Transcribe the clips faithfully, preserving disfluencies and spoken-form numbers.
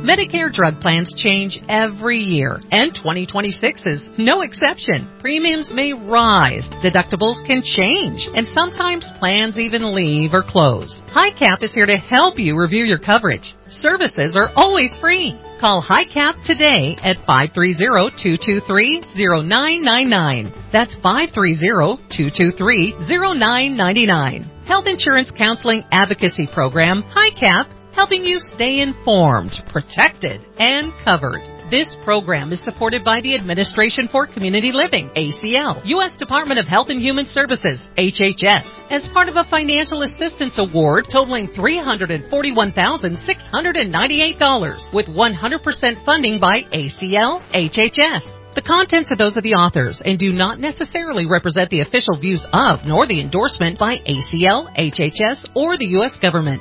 Medicare drug plans change every year, and twenty twenty-six is no exception. Premiums may rise, deductibles can change, and sometimes plans even leave or close. HICAP is here to help you review your coverage. Services are always free. Call HICAP today at five three zero, two two three, zero nine nine nine. That's five three zero, two two three, zero nine nine nine. Health Insurance Counseling Advocacy Program, HICAP, helping you stay informed, protected, and covered. This program is supported by the Administration for Community Living, A C L, U S Department of Health and Human Services, H H S, as part of a financial assistance award totaling three hundred forty-one thousand six hundred ninety-eight dollars with one hundred percent funding by A C L, H H S. The contents are those of the authors and do not necessarily represent the official views of nor the endorsement by A C L, H H S, or the U S government.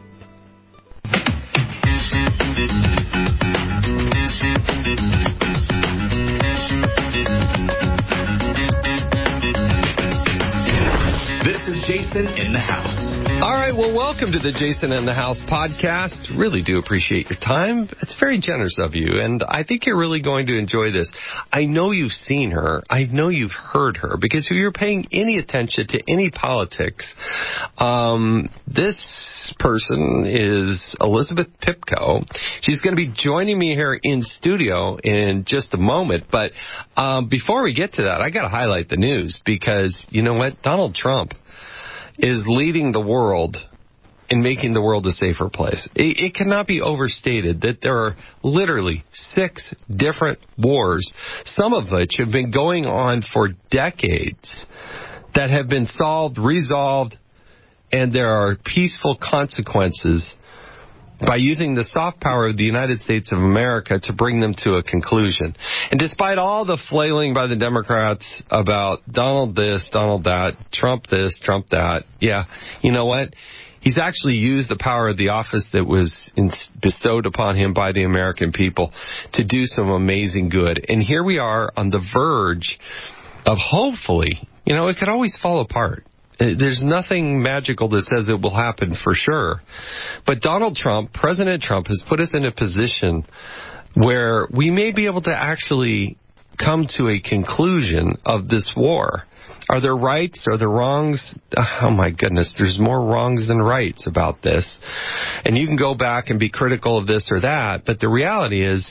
This is Jason in the House. All right, well, welcome to the Jason in the House podcast. Really do appreciate your time. It's very generous of you, and I think you're really going to enjoy this. I know you've seen her. I know you've heard her, because if you're paying any attention to any politics, um, this person is Elizabeth Pipko. She's going to be joining me here in studio in just a moment, but um, before we get to that, I got to highlight the news, because you know what? Donald Trump is leading the world in making the world a safer place. It, it cannot be overstated that there are literally six different wars, some of which have been going on for decades, that have been solved, resolved, and there are peaceful consequences by using the soft power of the United States of America to bring them to a conclusion. And despite all the flailing by the Democrats about Donald this, Donald that, Trump this, Trump that, yeah, you know what? He's actually used the power of the office that was in, bestowed upon him by the American people to do some amazing good. And here we are on the verge of hopefully, you know, it could always fall apart. There's nothing magical that says it will happen for sure. But Donald Trump, President Trump, has put us in a position where we may be able to actually come to a conclusion of this war. Are there rights? Are there wrongs? Oh, my goodness, there's more wrongs than rights about this. And you can go back and be critical of this or that, but the reality is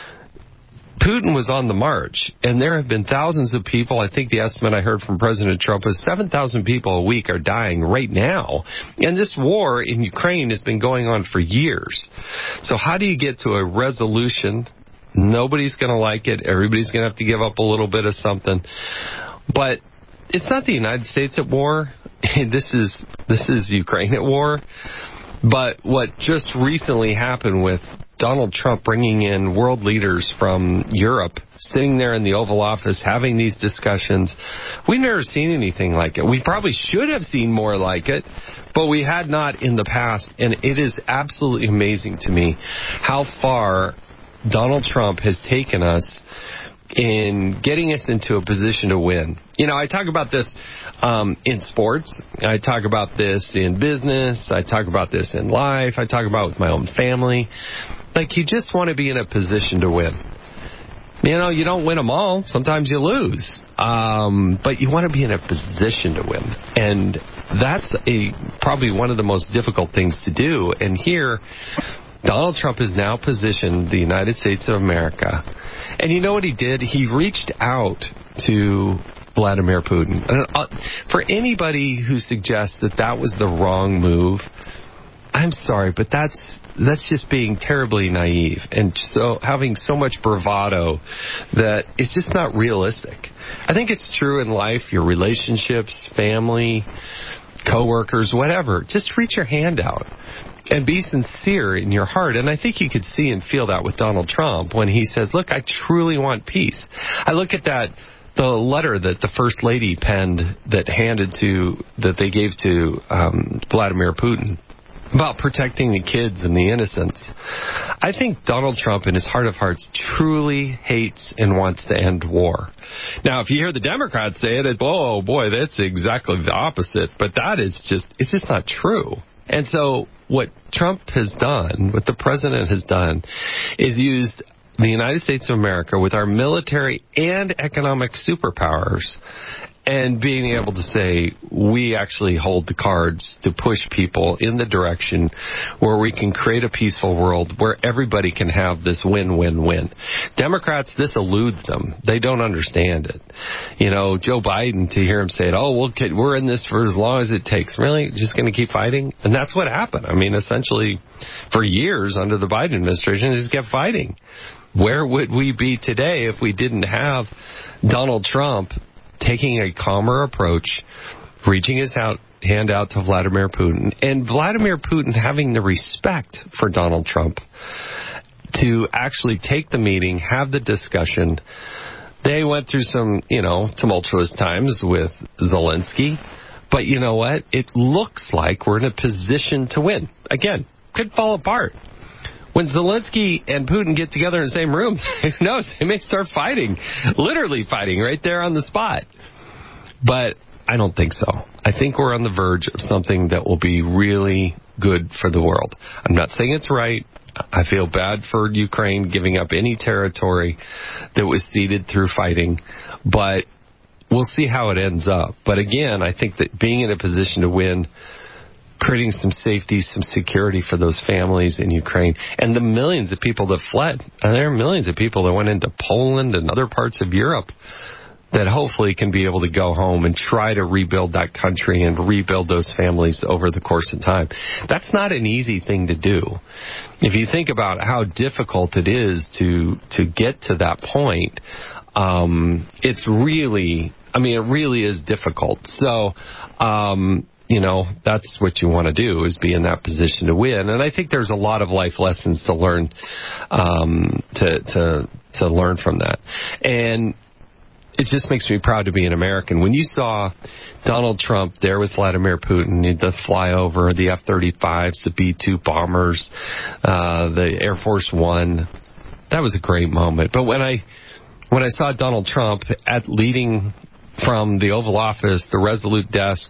Putin was on the march, and there have been thousands of people. I think the estimate I heard from President Trump was seven thousand people a week are dying right now. And this war in Ukraine has been going on for years. So how do you get to a resolution? Nobody's going to like it. Everybody's going to have to give up a little bit of something. But it's not the United States at war. This is this is Ukraine at war. But what just recently happened with Donald Trump bringing in world leaders from Europe, sitting there in the Oval Office, having these discussions, we've never seen anything like it. We probably should have seen more like it, but we had not in the past. And it is absolutely amazing to me how far Donald Trump has taken us in getting us into a position to win. You know, I talk about this um, in sports. I talk about this in business. I talk about this in life. I talk about it with my own family. Like, you just want to be in a position to win. You know, you don't win them all. Sometimes you lose. Um, but you want to be in a position to win. And that's a probably one of the most difficult things to do. And here, Donald Trump has now positioned the United States of America. And you know what he did? He reached out to Vladimir Putin. And uh, for anybody who suggests that that was the wrong move, I'm sorry, but that's that's just being terribly naive and so having so much bravado that it's just not realistic. I think it's true in life, your relationships, family, coworkers, whatever. Just reach your hand out and be sincere in your heart. And I think you could see and feel that with Donald Trump when he says, look, I truly want peace. I look at that, the letter that the First Lady penned that handed to, that they gave to um, Vladimir Putin about protecting the kids and the innocents. I think Donald Trump, in his heart of hearts, truly hates and wants to end war. Now, if you hear the Democrats say it, it oh, boy, that's exactly the opposite. But that is just, it's just not true. And so what Trump has done, what the president has done, is used the United States of America with our military and economic superpowers and being able to say, we actually hold the cards to push people in the direction where we can create a peaceful world where everybody can have this win-win-win. Democrats, this eludes them. They don't understand it. You know, Joe Biden, to hear him say, oh, we'll get, we're in this for as long as it takes. Really? Just going to keep fighting? And that's what happened. I mean, essentially, for years under the Biden administration, they just kept fighting. Where would we be today if we didn't have Donald Trump taking a calmer approach, reaching his out, hand out to Vladimir Putin, and Vladimir Putin having the respect for Donald Trump to actually take the meeting, have the discussion. They went through some, you know, tumultuous times with Zelensky, but you know what? It looks like we're in a position to win. Again, could fall apart. When Zelensky and Putin get together in the same room, who knows? They may start fighting, literally fighting right there on the spot. But I don't think so. I think we're on the verge of something that will be really good for the world. I'm not saying it's right. I feel bad for Ukraine giving up any territory that was ceded through fighting. But we'll see how it ends up. But again, I think that being in a position to win, creating some safety, some security for those families in Ukraine, and the millions of people that fled. And there are millions of people that went into Poland and other parts of Europe that hopefully can be able to go home and try to rebuild that country and rebuild those families over the course of time. That's not an easy thing to do. If you think about how difficult it is to to get to that point, um, it's really, I mean, it really is difficult. So, um, you know, that's what you want to do, is be in that position to win. And I think there's a lot of life lessons to learn, um, to, to, to learn from that. And it just makes me proud to be an American. When you saw Donald Trump there with Vladimir Putin, the flyover, the F thirty-fives, the B two bombers, uh, the Air Force One, that was a great moment. But when I, when I saw Donald Trump at leading from the Oval Office, the Resolute desk,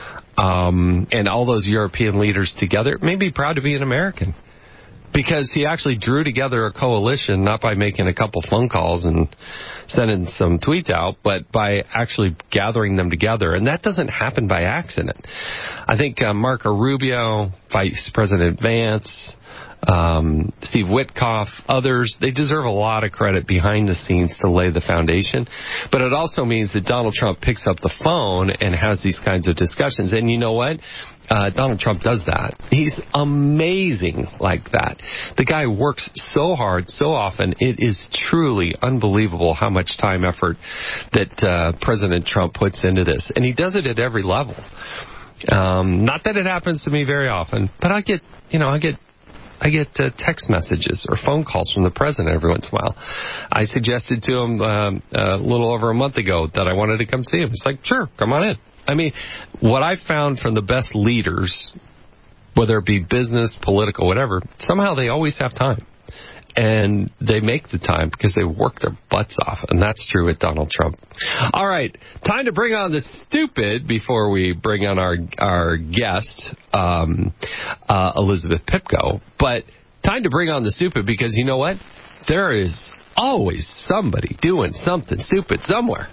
Um, and all those European leaders together, it made me proud to be an American. Because he actually drew together a coalition, not by making a couple phone calls and sending some tweets out, but by actually gathering them together. And that doesn't happen by accident. I think uh, Marco Rubio, Vice President Vance, um, Steve Witkoff, others, they deserve a lot of credit behind the scenes to lay the foundation. But it also means that Donald Trump picks up the phone and has these kinds of discussions. And you know what? Uh, Donald Trump does that. He's amazing like that. The guy works so hard, so often. It is truly unbelievable how much time, effort that uh, President Trump puts into this. And he does it at every level. Um, not that it happens to me very often, but I get, you know, I get I get uh, text messages or phone calls from the president every once in a while. I suggested to him um, a little over a month ago that I wanted to come see him. He's like, sure, come on in. I mean, what I found from the best leaders, whether it be business, political, whatever, somehow they always have time. And they make the time because they work their butts off. And that's true with Donald Trump. All right. Time to bring on the stupid before we bring on our our guest, um, uh, Elizabeth Pipko. But time to bring on the stupid because you know what? There is always somebody doing something stupid somewhere.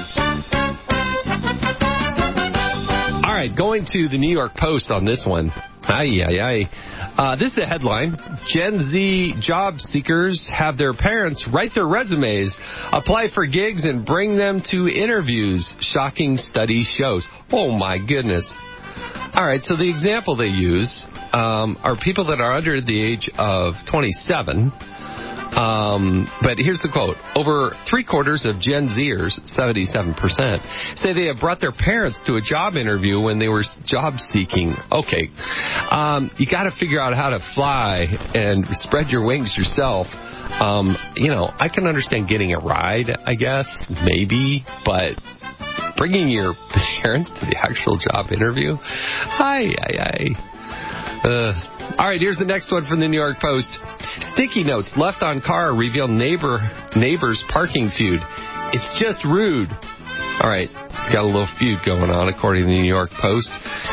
All right. Going to the New York Post on this one. Ay, ay, ay. Uh, this is a headline. Gen Z job seekers have their parents write their resumes, apply for gigs, and bring them to interviews. Shocking study shows. Oh, my goodness. All right, so the example they use um, are people that are under the age of twenty-seven. Um, but here's the quote. Over three quarters of Gen Zers, seventy-seven percent, say they have brought their parents to a job interview when they were job seeking. Okay. Um, you got to figure out how to fly and spread your wings yourself. Um, you know, I can understand getting a ride, I guess, maybe, but bringing your parents to the actual job interview? Ay, ay, ay. Uh, all right, here's the next one from the New York Post. Sticky notes left on car reveal neighbor neighbor's parking feud. It's just rude. All right, it's got a little feud going on, according to the New York Post.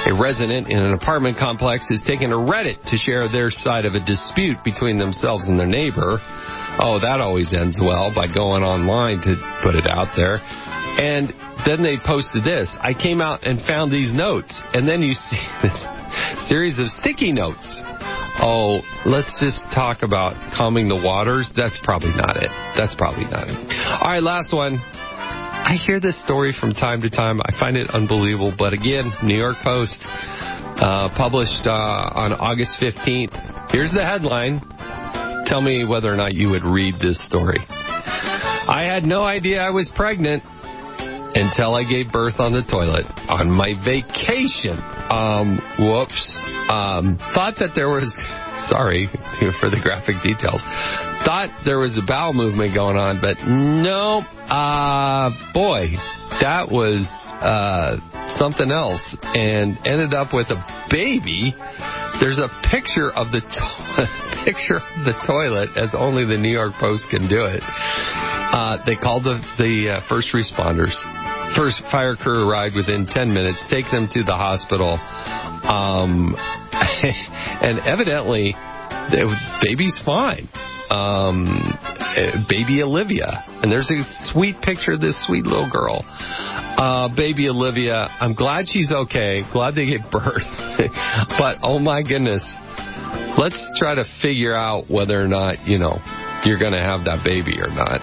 A resident in an apartment complex has taken to Reddit to share their side of a dispute between themselves and their neighbor. Oh, that always ends well by going online to put it out there. And then they posted this. I came out and found these notes. And then you see this series of sticky notes. Oh, let's just talk about calming the waters. That's probably not it. That's probably not it. All right, last one. I hear this story from time to time. I find it unbelievable. But again, New York Post uh, published uh, on August fifteenth. Here's the headline. Tell me whether or not you would read this story. I had no idea I was pregnant until I gave birth on the toilet on my vacation. Um, whoops. Um, thought that there was, sorry for the graphic details, thought there was a bowel movement going on, but no, uh, boy, that was, uh, something else, and ended up with a baby. There's a picture of the to- picture of the toilet, as only the New York Post can do it. Uh, they called the, the uh, first responders. First fire crew arrived within ten minutes, take them to the hospital. Um, and evidently, the baby's fine. Um, baby Olivia. And there's a sweet picture of this sweet little girl. Uh, baby Olivia, I'm glad she's okay. Glad they gave birth. But, oh my goodness, let's try to figure out whether or not, you know, you're going to have that baby or not.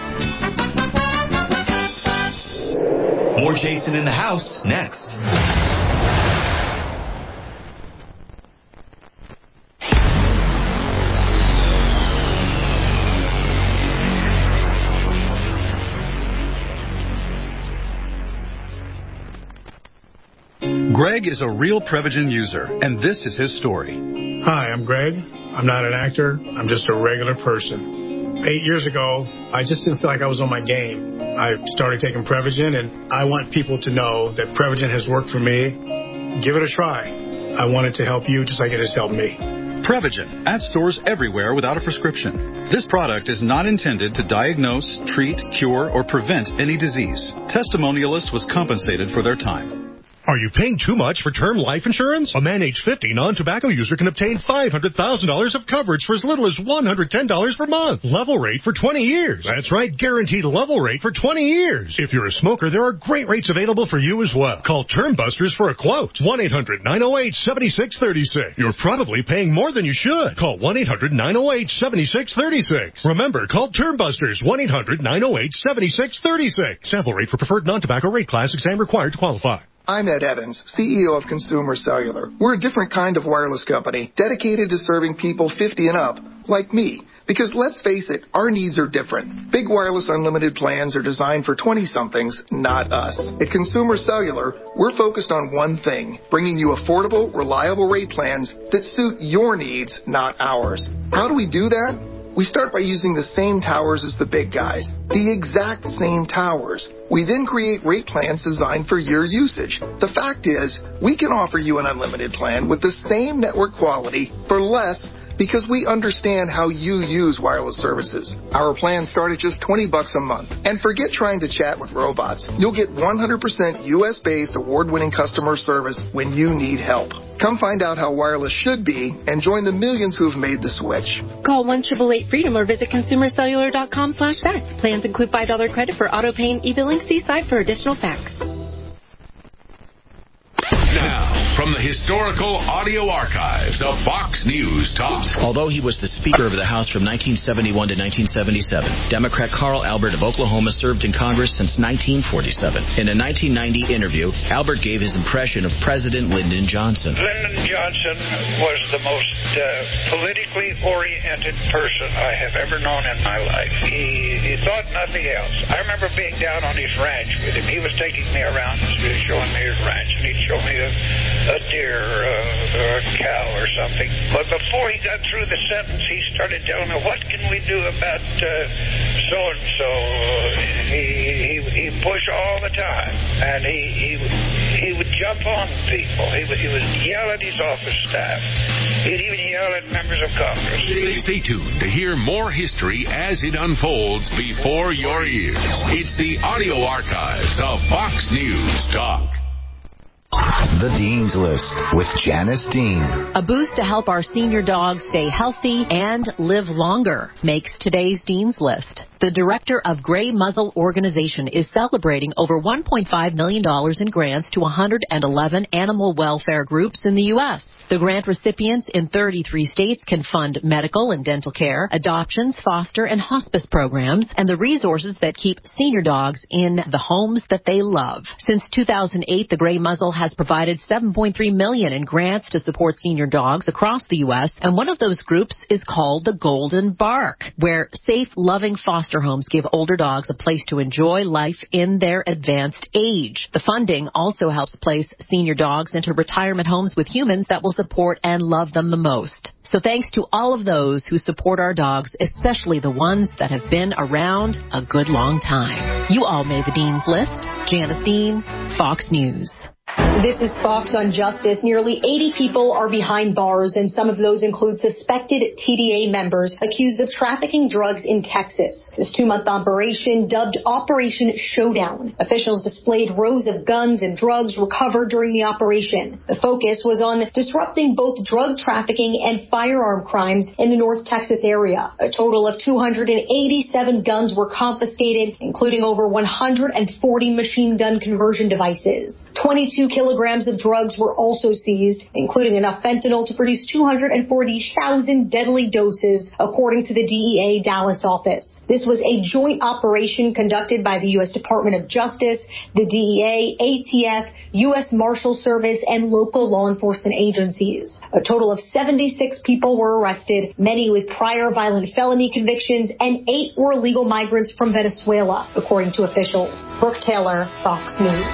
More Jason in the House next. Greg is a real Prevagen user, and this is his story. Hi, I'm Greg. I'm not an actor. I'm just a regular person. Eight years ago, I just didn't feel like I was on my game. I started taking Prevagen, and I want people to know that Prevagen has worked for me. Give it a try. I want it to help you just like it has helped me. Prevagen, at stores everywhere without a prescription. This product is not intended to diagnose, treat, cure, or prevent any disease. Testimonialist was compensated for their time. Are you paying too much for term life insurance? A man age fifty non-tobacco user can obtain five hundred thousand dollars of coverage for as little as one hundred ten dollars per month. Level rate for twenty years. That's right, guaranteed level rate for twenty years. If you're a smoker, there are great rates available for you as well. Call Term Busters for a quote. one eight hundred nine oh eight seven six three six. You're probably paying more than you should. Call one eight hundred nine oh eight seven six three six. Remember, call Term Busters. one eight hundred nine oh eight seven six three six. Sample rate for preferred non-tobacco rate class. Exam required to qualify. I'm Ed Evans, C E O of Consumer Cellular. We're a different kind of wireless company dedicated to serving people fifty and up, like me. Because let's face it, our needs are different. Big wireless unlimited plans are designed for twenty-somethings, not us. At Consumer Cellular, we're focused on one thing, bringing you affordable, reliable rate plans that suit your needs, not ours. How do we do that? We start by using the same towers as the big guys, the exact same towers. We then create rate plans designed for your usage. The fact is, we can offer you an unlimited plan with the same network quality for less because we understand how you use wireless services. Our plans start at just twenty bucks a month. And forget trying to chat with robots. You'll get one hundred percent U S-based award-winning customer service when you need help. Come find out how wireless should be and join the millions who've made the switch. Call one eight eight eight freedom or visit consumer cellular dot com slash facts. Plans include five dollars credit for auto pay and e-billing. See site for additional facts. Now, from the historical audio archives of Fox News Talk. Although he was the Speaker of the House from nineteen seventy-one to nineteen seventy-seven, Democrat Carl Albert of Oklahoma served in Congress since nineteen forty-seven. In a nineteen ninety interview, Albert gave his impression of President Lyndon Johnson. Lyndon Johnson was the most uh, politically oriented person I have ever known in my life. He, he thought nothing else. I remember being down on his ranch with him. He was taking me around and showing me his ranch, and he'd show me a, a deer uh, or a cow or something. But before he got through the sentence, he started telling me, what can we do about uh, so-and-so? He, he, he push all the time, and he, he, he would jump on people. He would, he would yell at his office staff. He'd even yell at members of Congress. Stay tuned to hear more history as it unfolds before your ears. It's the audio archives of Fox News Talk. The Dean's List with Janice Dean. A boost to help our senior dogs stay healthy and live longer makes today's Dean's List. The director of Gray Muzzle Organization is celebrating over one point five million dollars in grants to one hundred eleven animal welfare groups in the U S. The grant recipients in thirty-three states can fund medical and dental care, adoptions, foster and hospice programs, and the resources that keep senior dogs in the homes that they love. Since two thousand eight, the Gray Muzzle has provided seven point three million dollars in grants to support senior dogs across the U S, and one of those groups is called the Golden Bark, where safe, loving foster homes give older dogs a place to enjoy life in their advanced age. The funding also helps place senior dogs into retirement homes with humans that will support and love them the most. So thanks to all of those who support our dogs, especially the ones that have been around a good long time. You all made the Dean's List. Janice Dean, Fox News. This is Fox on Justice. Nearly eighty people are behind bars, and some of those include suspected T D A members accused of trafficking drugs in Texas. This two-month operation, dubbed Operation Showdown. Officials displayed rows of guns and drugs recovered during the operation. The focus was on disrupting both drug trafficking and firearm crimes in the North Texas area. A total of two hundred eighty-seven guns were confiscated, including over one hundred forty machine gun conversion devices. twenty-two kilograms of drugs were also seized, including enough fentanyl to produce two hundred forty thousand deadly doses, according to the D E A Dallas office. This was a joint operation conducted by the U S Department of Justice, the D E A, A T F, U S Marshal Service, and local law enforcement agencies. A total of seventy-six people were arrested, many with prior violent felony convictions, and eight were illegal migrants from Venezuela, according to officials. Brooke Taylor, Fox News.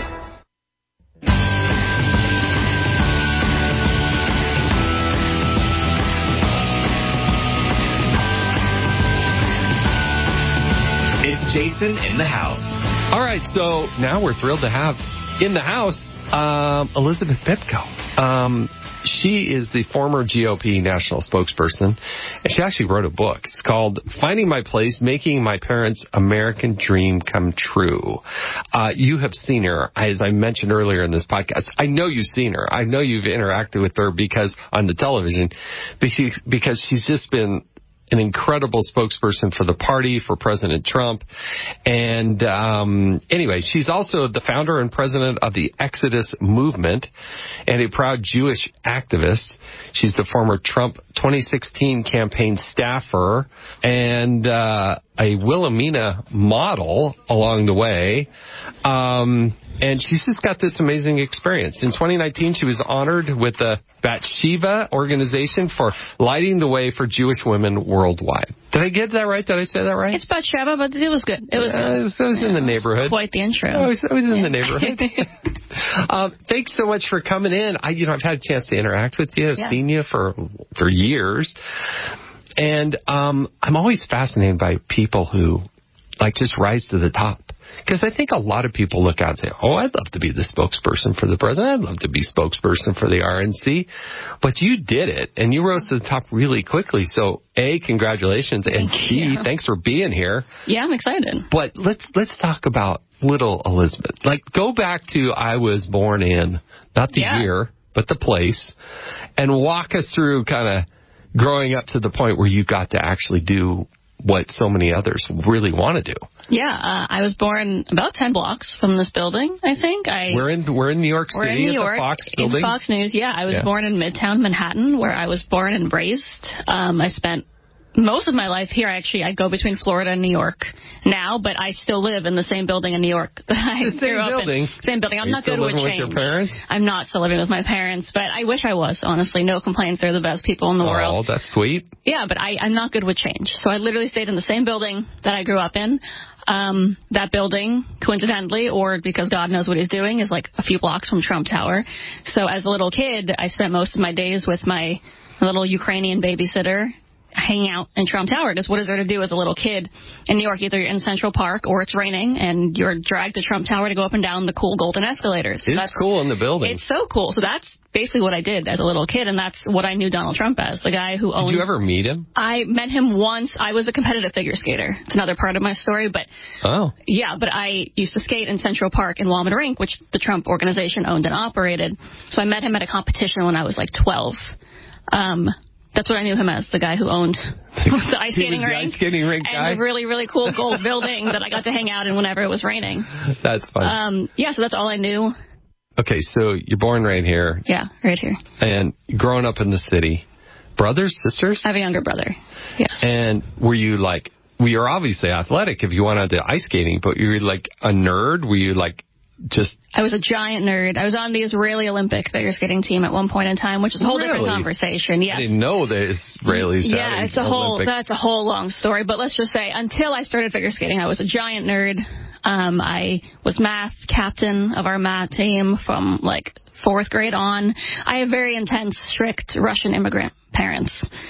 Jason in the house. All right, so now we're thrilled to have in the house um, Elizabeth Bibko. Um, she is the former G O P national spokesperson, and she actually wrote a book. It's called Finding My Place, Making My Parents' American Dream Come True. Uh, you have seen her, as I mentioned earlier in this podcast. I know you've seen her. I know you've interacted with her because on the television, because, because she's just been an incredible spokesperson for the party, for President Trump. And um, anyway, she's also the founder and president of the Exodus Movement and a proud Jewish activist. She's the former Trump twenty sixteen campaign staffer and uh, a Wilhelmina model along the way. Um, and she's just got this amazing experience. In twenty nineteen, she was honored with the Bathsheba organization for lighting the way for Jewish women worldwide. Did I get that right? Did I say that right? It's Bathsheba, but it was good. It was, uh, it was, it was yeah, in the neighborhood. Quite the intro. I was, I was in the neighborhood. um, thanks so much for coming in. I, you know, I've had a chance to interact with you. I've yeah. seen you for for years, and um, I'm always fascinated by people who like just rise to the top. Because I think a lot of people look out and say, oh, I'd love to be the spokesperson for the president. I'd love to be spokesperson for the R N C. But you did it, and you rose to the top really quickly. So, A, congratulations, and Thank B, you. thanks for being here. Yeah, I'm excited. But let's, let's talk about little Elizabeth. Like, go back to I was born in, not the yeah. year, but the place, and walk us through kind of growing up to the point where you got to actually do what so many others really want to do. Yeah, uh, I was born about ten blocks from this building, I think. I, we're in we're in New York City we're in New at York, the Fox building. In Fox News, yeah. I was yeah. born in Midtown Manhattan, where I was born and raised. Um, I spent most of my life here. Actually, I go between Florida and New York now, but I still live in the same building in New York that I the same grew up building. in. Same building. I'm Are you not still good with living change. With your parents? I'm not still living with my parents, but I wish I was. Honestly, no complaints. They're the best people in the oh, world. Oh, that's sweet. Yeah, but I, I'm not good with change, so I literally stayed in the same building that I grew up in. Um, that building, coincidentally, or because God knows what he's doing, is like a few blocks from Trump Tower. So as a little kid, I spent most of my days with my little Ukrainian babysitter hanging out in Trump Tower. Because what is there to do as a little kid in New York? Either you're in Central Park or it's raining and you're dragged to Trump Tower to go up and down the cool golden escalators. So it's that's, cool in the building. It's so cool. So that's basically what I did as a little kid, and that's what I knew Donald Trump as, the guy who owned... Did you ever meet him? I met him once. I was a competitive figure skater. It's another part of my story, but... Oh. Yeah, but I used to skate in Central Park in Walmart Rink, which the Trump organization owned and operated. So I met him at a competition when I was like twelve. Um... That's what I knew him as, the guy who owned the ice skating the rink. ice skating rink and guy? the really, really cool gold building that I got to hang out in whenever it was raining. That's fun. Um, yeah, so that's all I knew. Okay, so you're born right here. Yeah, right here. And growing up in the city. Brothers, sisters? I have a younger brother, yes. And were you like, well, you're obviously athletic if you went on to ice skating, but you were like a nerd? Were you like just... I was a giant nerd. I was on the Israeli Olympic figure skating team at one point in time, which is a whole really? different conversation. Yes. I didn't know the Israelis had Yeah, it's a whole, Olympic. that's a whole long story. But let's just say, until I started figure skating, I was a giant nerd. Um, I was math captain of our math team from, like, fourth grade on. I have very intense, strict Russian immigrant parents.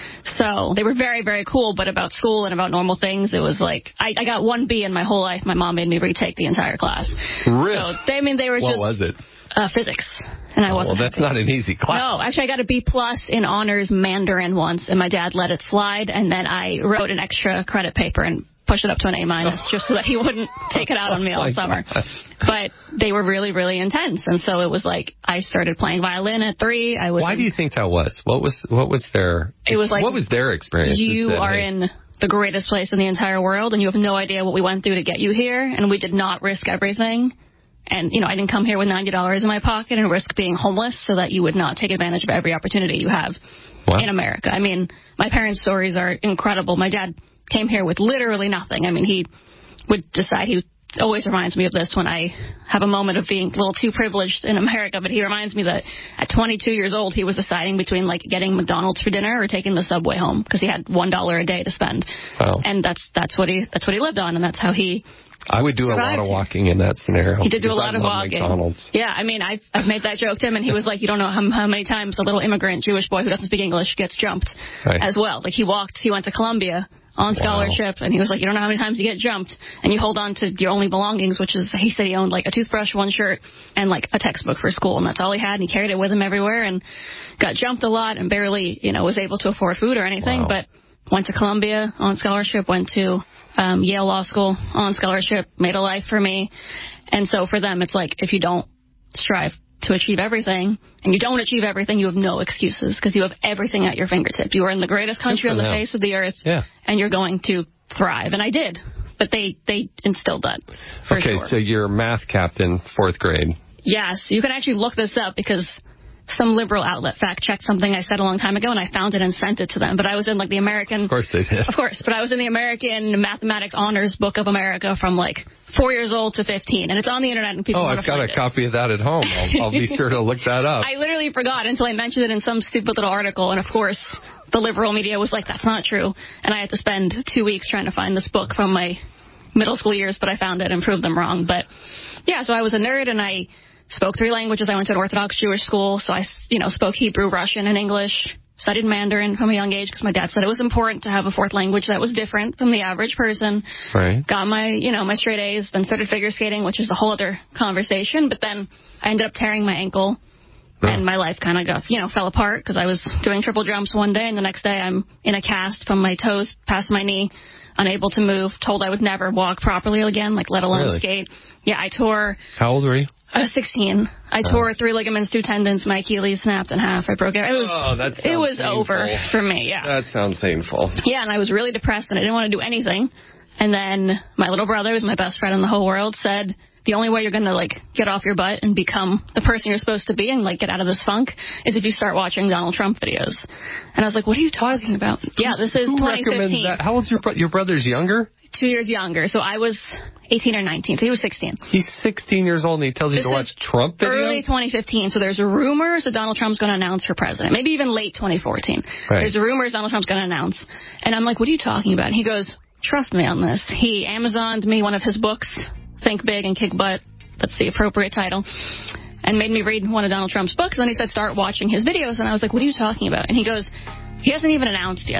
So they were very, very cool, but about school and about normal things, it was like, I, I got one B in my whole life. My mom made me retake the entire class. Really? So, they, I mean, they were what just... was it? Uh, physics. And I oh, wasn't Well, that's happy. not an easy class. No, actually, I got a B plus in honors Mandarin once, and my dad let it slide, and then I wrote an extra credit paper and pushed it up to an A minus just so that he wouldn't take it out on me all oh summer. Gosh. But they were really, really intense, and so it was like I started playing violin at three. I was. Why in, do you think that was? What was what was their? It was like what was their experience? You said, are hey, in the greatest place in the entire world, and you have no idea what we went through to get you here, and we did not risk everything. And, you know, I didn't come here with ninety dollars in my pocket and risk being homeless so that you would not take advantage of every opportunity you have wow. in America. I mean, my parents' stories are incredible. My dad came here with literally nothing. I mean, he would decide, he always reminds me of this when I have a moment of being a little too privileged in America, but he reminds me that at twenty-two years old, he was deciding between, like, getting McDonald's for dinner or taking the subway home because he had one dollar a day to spend. Wow. And that's that's what he that's what he lived on, and that's how he... I would do a lot of walking in that scenario. He did do a lot of walking. McDonald's. Yeah, I mean, I've, I've made that joke to him, and he was like, you don't know how, how many times a little immigrant Jewish boy who doesn't speak English gets jumped right. as well. Like, he walked, he went to Columbia on scholarship, wow. and he was like, you don't know how many times you get jumped, and you hold on to your only belongings, which is, he said he owned, like, a toothbrush, one shirt, and, like, a textbook for school, and that's all he had, and he carried it with him everywhere, and got jumped a lot, and barely, you know, was able to afford food or anything, wow. but went to Columbia on scholarship, went to... Um, Yale Law School on scholarship, made a life for me. And so for them, it's like, if you don't strive to achieve everything, and you don't achieve everything, you have no excuses, because you have everything at your fingertips. You are in the greatest country on the them. face of the earth, yeah. and you're going to thrive. And I did. But they, they instilled that, for Okay, sure. so you're a math captain, fourth grade. Yes, you can actually look this up, because... some liberal outlet fact-checked something I said a long time ago, and I found it and sent it to them. But I was in, like, the American... Of course they did. Of course, but I was in the American Mathematics Honors Book of America from, like, four years old to fifteen. And it's on the Internet, and people Oh, want I've to got find a it. copy of that at home. I'll, I'll be sure to look that up. I literally forgot until I mentioned it in some stupid little article, and, of course, the liberal media was like, that's not true. And I had to spend two weeks trying to find this book from my middle school years, but I found it and proved them wrong. But, yeah, so I was a nerd, and I... spoke three languages. I went to an Orthodox Jewish school, so I, you know, spoke Hebrew, Russian, and English. Studied Mandarin from a young age because my dad said it was important to have a fourth language that was different from the average person. Right. Got my, you know, my straight A's, then started figure skating, which is a whole other conversation. But then I ended up tearing my ankle, oh. and my life kind of got, you know, fell apart because I was doing triple jumps one day, and the next day I'm in a cast from my toes past my knee, unable to move, told I would never walk properly again, like let alone really? skate. Yeah, I tore... How old were you? I was sixteen. I oh. tore three ligaments, two tendons, my Achilles snapped in half. I broke it. It was, oh, that sounds it was painful. over for me, yeah. That sounds painful. Yeah, and I was really depressed, and I didn't want to do anything. And then my little brother, who's my best friend in the whole world, said, the only way you're going to, like, get off your butt and become the person you're supposed to be and, like, get out of this funk is if you start watching Donald Trump videos. And I was like, what are you talking what? about? Yeah, this is Who twenty fifteen. That? How old's your brother? Your brother's younger? Two years younger. So I was eighteen or nineteen. So he was sixteen. He's sixteen years old, and he tells you this to watch Trump videos? Early twenty fifteen. So there's rumors that Donald Trump's going to announce for president. Maybe even late twenty fourteen. Right. There's rumors Donald Trump's going to announce. And I'm like, what are you talking about? And he goes, trust me on this. He Amazoned me one of his books, Think Big and Kick Butt. That's the appropriate title. And made me read one of Donald Trump's books. And then he said, start watching his videos. And I was like, what are you talking about? And he goes, he hasn't even announced yet. He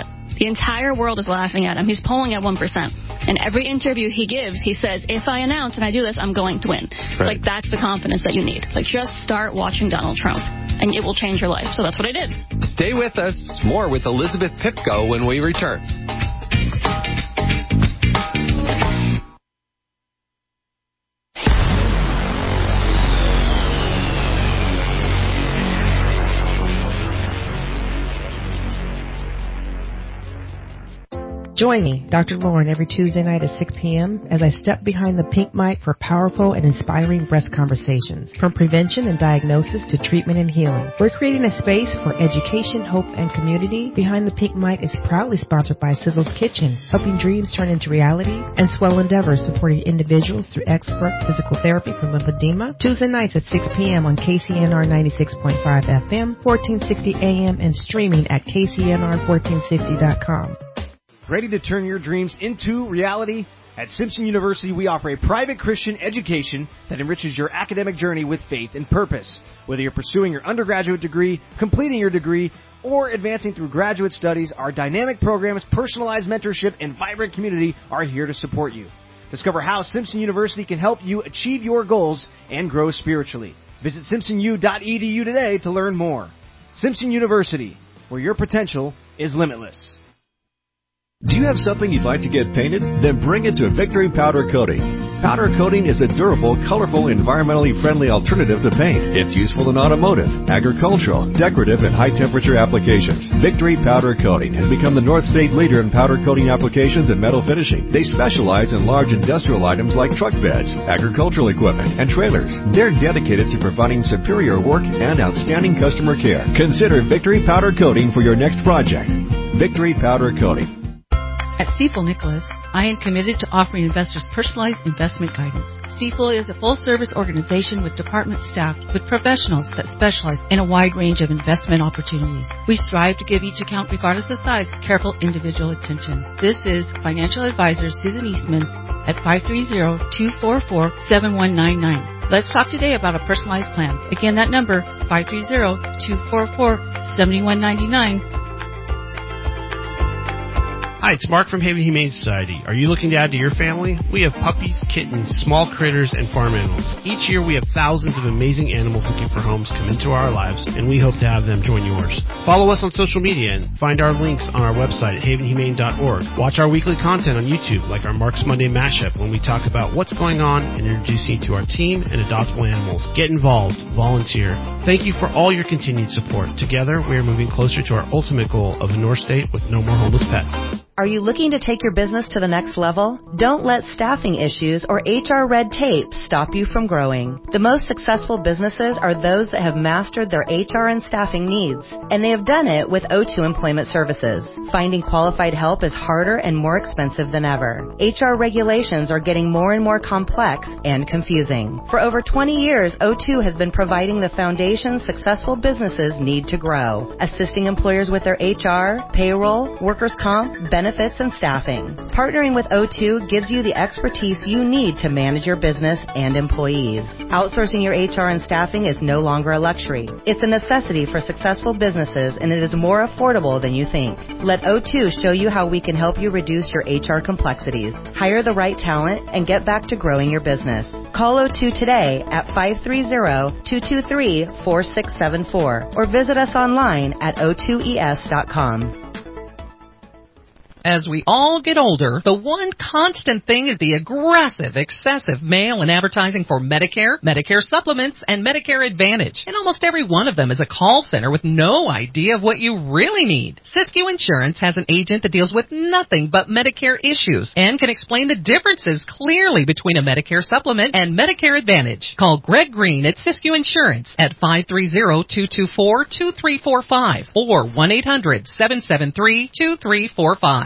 The entire world is laughing at him. He's polling at one percent. And every interview he gives, he says, if I announce and I do this, I'm going to win. Right. It's like, that's the confidence that you need. Like, just start watching Donald Trump, and it will change your life. So that's what I did. Stay with us. More with Elizabeth Pipko when we return. Join me, Doctor Lauren, every Tuesday night at six p.m. as I step behind the pink mic for powerful and inspiring breast conversations. From prevention and diagnosis to treatment and healing, we're creating a space for education, hope, and community. Behind the Pink Mic is proudly sponsored by Sizzle's Kitchen, helping dreams turn into reality, and Swell Endeavor, supporting individuals through expert physical therapy for lymphedema. Tuesday nights at six p.m. on K C N R ninety-six point five F M, fourteen sixty A M, and streaming at K C N R fourteen sixty dot com. Ready to turn your dreams into reality? At Simpson University, we offer a private Christian education that enriches your academic journey with faith and purpose. Whether you're pursuing your undergraduate degree, completing your degree, or advancing through graduate studies, our dynamic programs, personalized mentorship, and vibrant community are here to support you. Discover how Simpson University can help you achieve your goals and grow spiritually. Visit simpson u dot e d u today to learn more. Simpson University, where your potential is limitless. Do you have something you'd like to get painted? Then bring it to Victory Powder Coating. Powder coating is a durable, colorful, environmentally friendly alternative to paint. It's useful in automotive, agricultural, decorative, and high-temperature applications. Victory Powder Coating has become the North State leader in powder coating applications and metal finishing. They specialize in large industrial items like truck beds, agricultural equipment, and trailers. They're dedicated to providing superior work and outstanding customer care. Consider Victory Powder Coating for your next project. Victory Powder Coating. At Stifel Nicholas, I am committed to offering investors personalized investment guidance. Stifel is a full-service organization with departments staffed with professionals that specialize in a wide range of investment opportunities. We strive to give each account, regardless of size, careful individual attention. This is financial advisor Susan Eastman at five three zero, two four four, seven one nine nine. Let's talk today about a personalized plan. Again, that number, five three zero, two four four, seven one nine nine. Hi, it's Mark from Haven Humane Society. Are you looking to add to your family? We have puppies, kittens, small critters, and farm animals. Each year we have thousands of amazing animals looking for homes come into our lives, and we hope to have them join yours. Follow us on social media and find our links on our website at haven humane dot org. Watch our weekly content on YouTube, like our Mark's Monday Mashup, when we talk about what's going on and introduce you to our team and adoptable animals. Get involved. Volunteer. Thank you for all your continued support. Together, we are moving closer to our ultimate goal of a North State with no more homeless pets. Are you looking to take your business to the next level? Don't let staffing issues or H R red tape stop you from growing. The most successful businesses are those that have mastered their H R and staffing needs, and they have done it with O two Employment Services. Finding qualified help is harder and more expensive than ever. H R regulations are getting more and more complex and confusing. For over twenty years, O two has been providing the foundation successful businesses need to grow, assisting employers with their H R, payroll, workers' comp, benefits, benefits, and staffing. Partnering with O two gives you the expertise you need to manage your business and employees. Outsourcing your H R and staffing is no longer a luxury. It's a necessity for successful businesses, and it is more affordable than you think. Let O two show you how we can help you reduce your H R complexities, hire the right talent, and get back to growing your business. Call O two today at five three zero, two two three, four six seven four or visit us online at o two e s dot com. As we all get older, the one constant thing is the aggressive, excessive mail and advertising for Medicare, Medicare supplements, and Medicare Advantage. And almost every one of them is a call center with no idea of what you really need. Siskiyou Insurance has an agent that deals with nothing but Medicare issues and can explain the differences clearly between a Medicare supplement and Medicare Advantage. Call Greg Green at Siskiyou Insurance at five three zero, two two four, two three four five or one eight hundred, seven seven three, two three four five.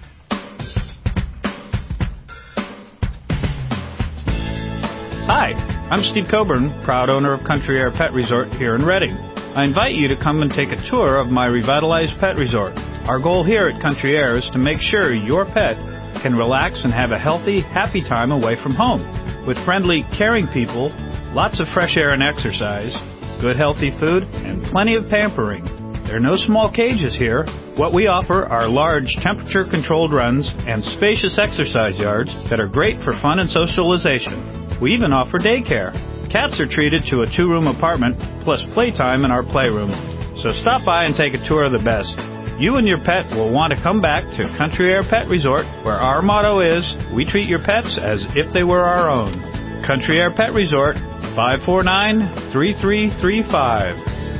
Hi, I'm Steve Coburn, proud owner of Country Air Pet Resort here in Redding. I invite you to come and take a tour of my revitalized pet resort. Our goal here at Country Air is to make sure your pet can relax and have a healthy, happy time away from home. With friendly, caring people, lots of fresh air and exercise, good healthy food, and plenty of pampering. There are no small cages here. What we offer are large temperature-controlled runs and spacious exercise yards that are great for fun and socialization. We even offer daycare. Cats are treated to a two-room apartment plus playtime in our playroom. So stop by and take a tour of the best. You and your pet will want to come back to Country Air Pet Resort, where our motto is, we treat your pets as if they were our own. Country Air Pet Resort, five four nine, three three three five.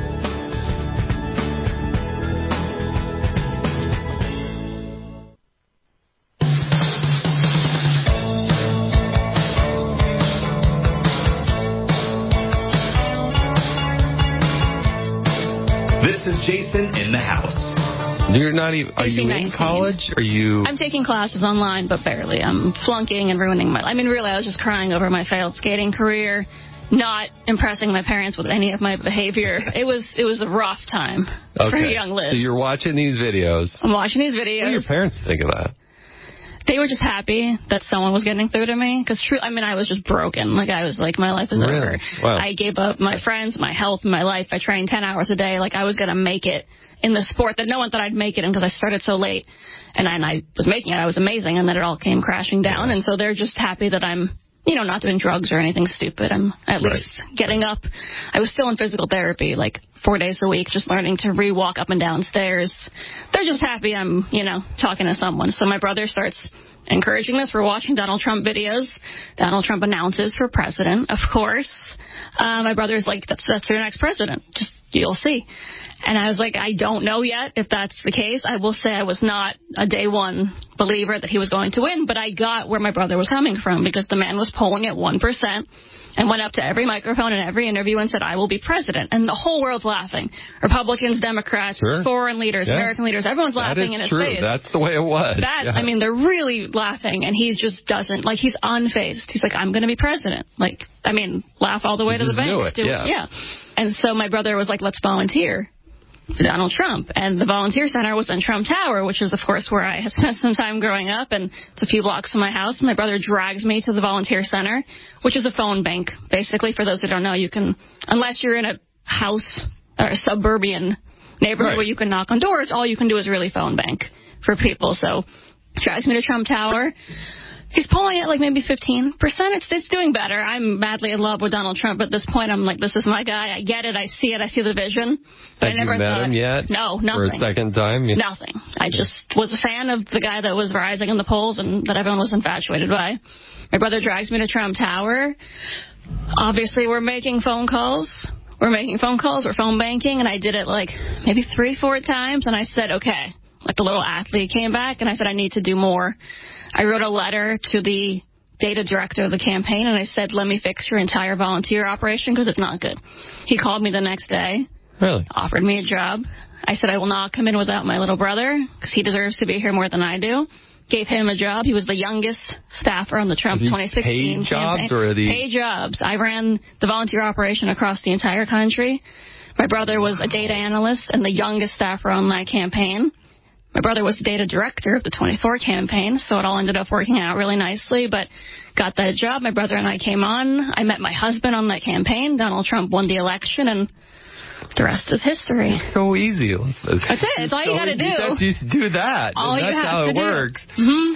This is Jason in the house. You're not even. Are you in college? Are you? I'm taking classes online, but barely. I'm flunking and ruining my. I mean, really, I was just crying over my failed skating career, not impressing my parents with any of my behavior. It was it was a rough time Okay. for young Liz. So you're watching these videos. I'm watching these videos. What do your parents think of that? They were just happy that someone was getting through to me. Because, true, I mean, I was just broken. Like, I was like, my life is Really? over. Wow. I gave up my friends, my health, my life. I trained ten hours a day. Like, I was going to make it in the sport that no one thought I'd make it in because I started so late. And I, and I was making it. I was amazing. And then it all came crashing down. And so they're just happy that I'm, you know, not doing drugs or anything stupid. I'm at Right. least getting up. I was still in physical therapy, like, four days a week, just learning to re-walk up and down stairs. They're just happy I'm, you know, talking to someone. So my brother starts encouraging this. We're watching Donald Trump videos. Donald Trump announces for president, of course. Uh, my brother's like, that's, that's your next president. Just, you'll see. And I was like, I don't know yet if that's the case. I will say I was not a day one believer that he was going to win, but I got where my brother was coming from because the man was polling at one percent and went up to every microphone and every interview and said, I will be president. And the whole world's laughing. Republicans, Democrats, Sure. foreign leaders, Yeah. American leaders, everyone's That laughing is in his true. face. That's the way it was. That, Yeah. I mean, they're really laughing, and he just doesn't, like, he's unfazed. He's like, I'm going to be president. Like, I mean, laugh all the way You to the just bank. knew it, Do yeah. yeah. And so my brother was like, let's volunteer for Donald Trump. And the Volunteer Center was in Trump Tower, which is, of course, where I have spent some time growing up, and it's a few blocks from my house. My brother drags me to the Volunteer Center, which is a phone bank. Basically, for those who don't know, you can, unless you're in a house or a suburban neighborhood Right. where you can knock on doors, all you can do is really phone bank for people. So drags me to Trump Tower. He's polling at like maybe fifteen percent. It's it's doing better. I'm madly in love with Donald Trump. At this point, I'm like, this is my guy. I get it. I see it. I see the vision. But Have I never you met thought, him yet? No, For nothing. a second time? You- Nothing. I just was a fan of the guy that was rising in the polls and that everyone was infatuated by. My brother drags me to Trump Tower. Obviously, we're making phone calls. We're making phone calls. We're phone banking. And I did it like maybe three, four times. And I said, okay. Like the little athlete came back. And I said, I need to do more. I wrote a letter to the data director of the campaign, and I said, let me fix your entire volunteer operation because it's not good. He called me the next day. Really? Offered me a job. I said, I will not come in without my little brother because he deserves to be here more than I do. Gave him a job. He was the youngest staffer on the Trump Are these twenty sixteen paid jobs, campaign. or are these- Paid jobs. I ran the volunteer operation across the entire country. My brother was a data analyst and the youngest staffer on that campaign. My brother was the data director of the twenty-four campaign, so it all ended up working out really nicely, but got that job. My brother and I came on. I met my husband on that campaign. Donald Trump won the election, and the rest is history. It's so easy, Elizabeth. That's it. It's all you so got to easy. do. That's, you do that. All and you that's have how to it do. works. Mm-hmm.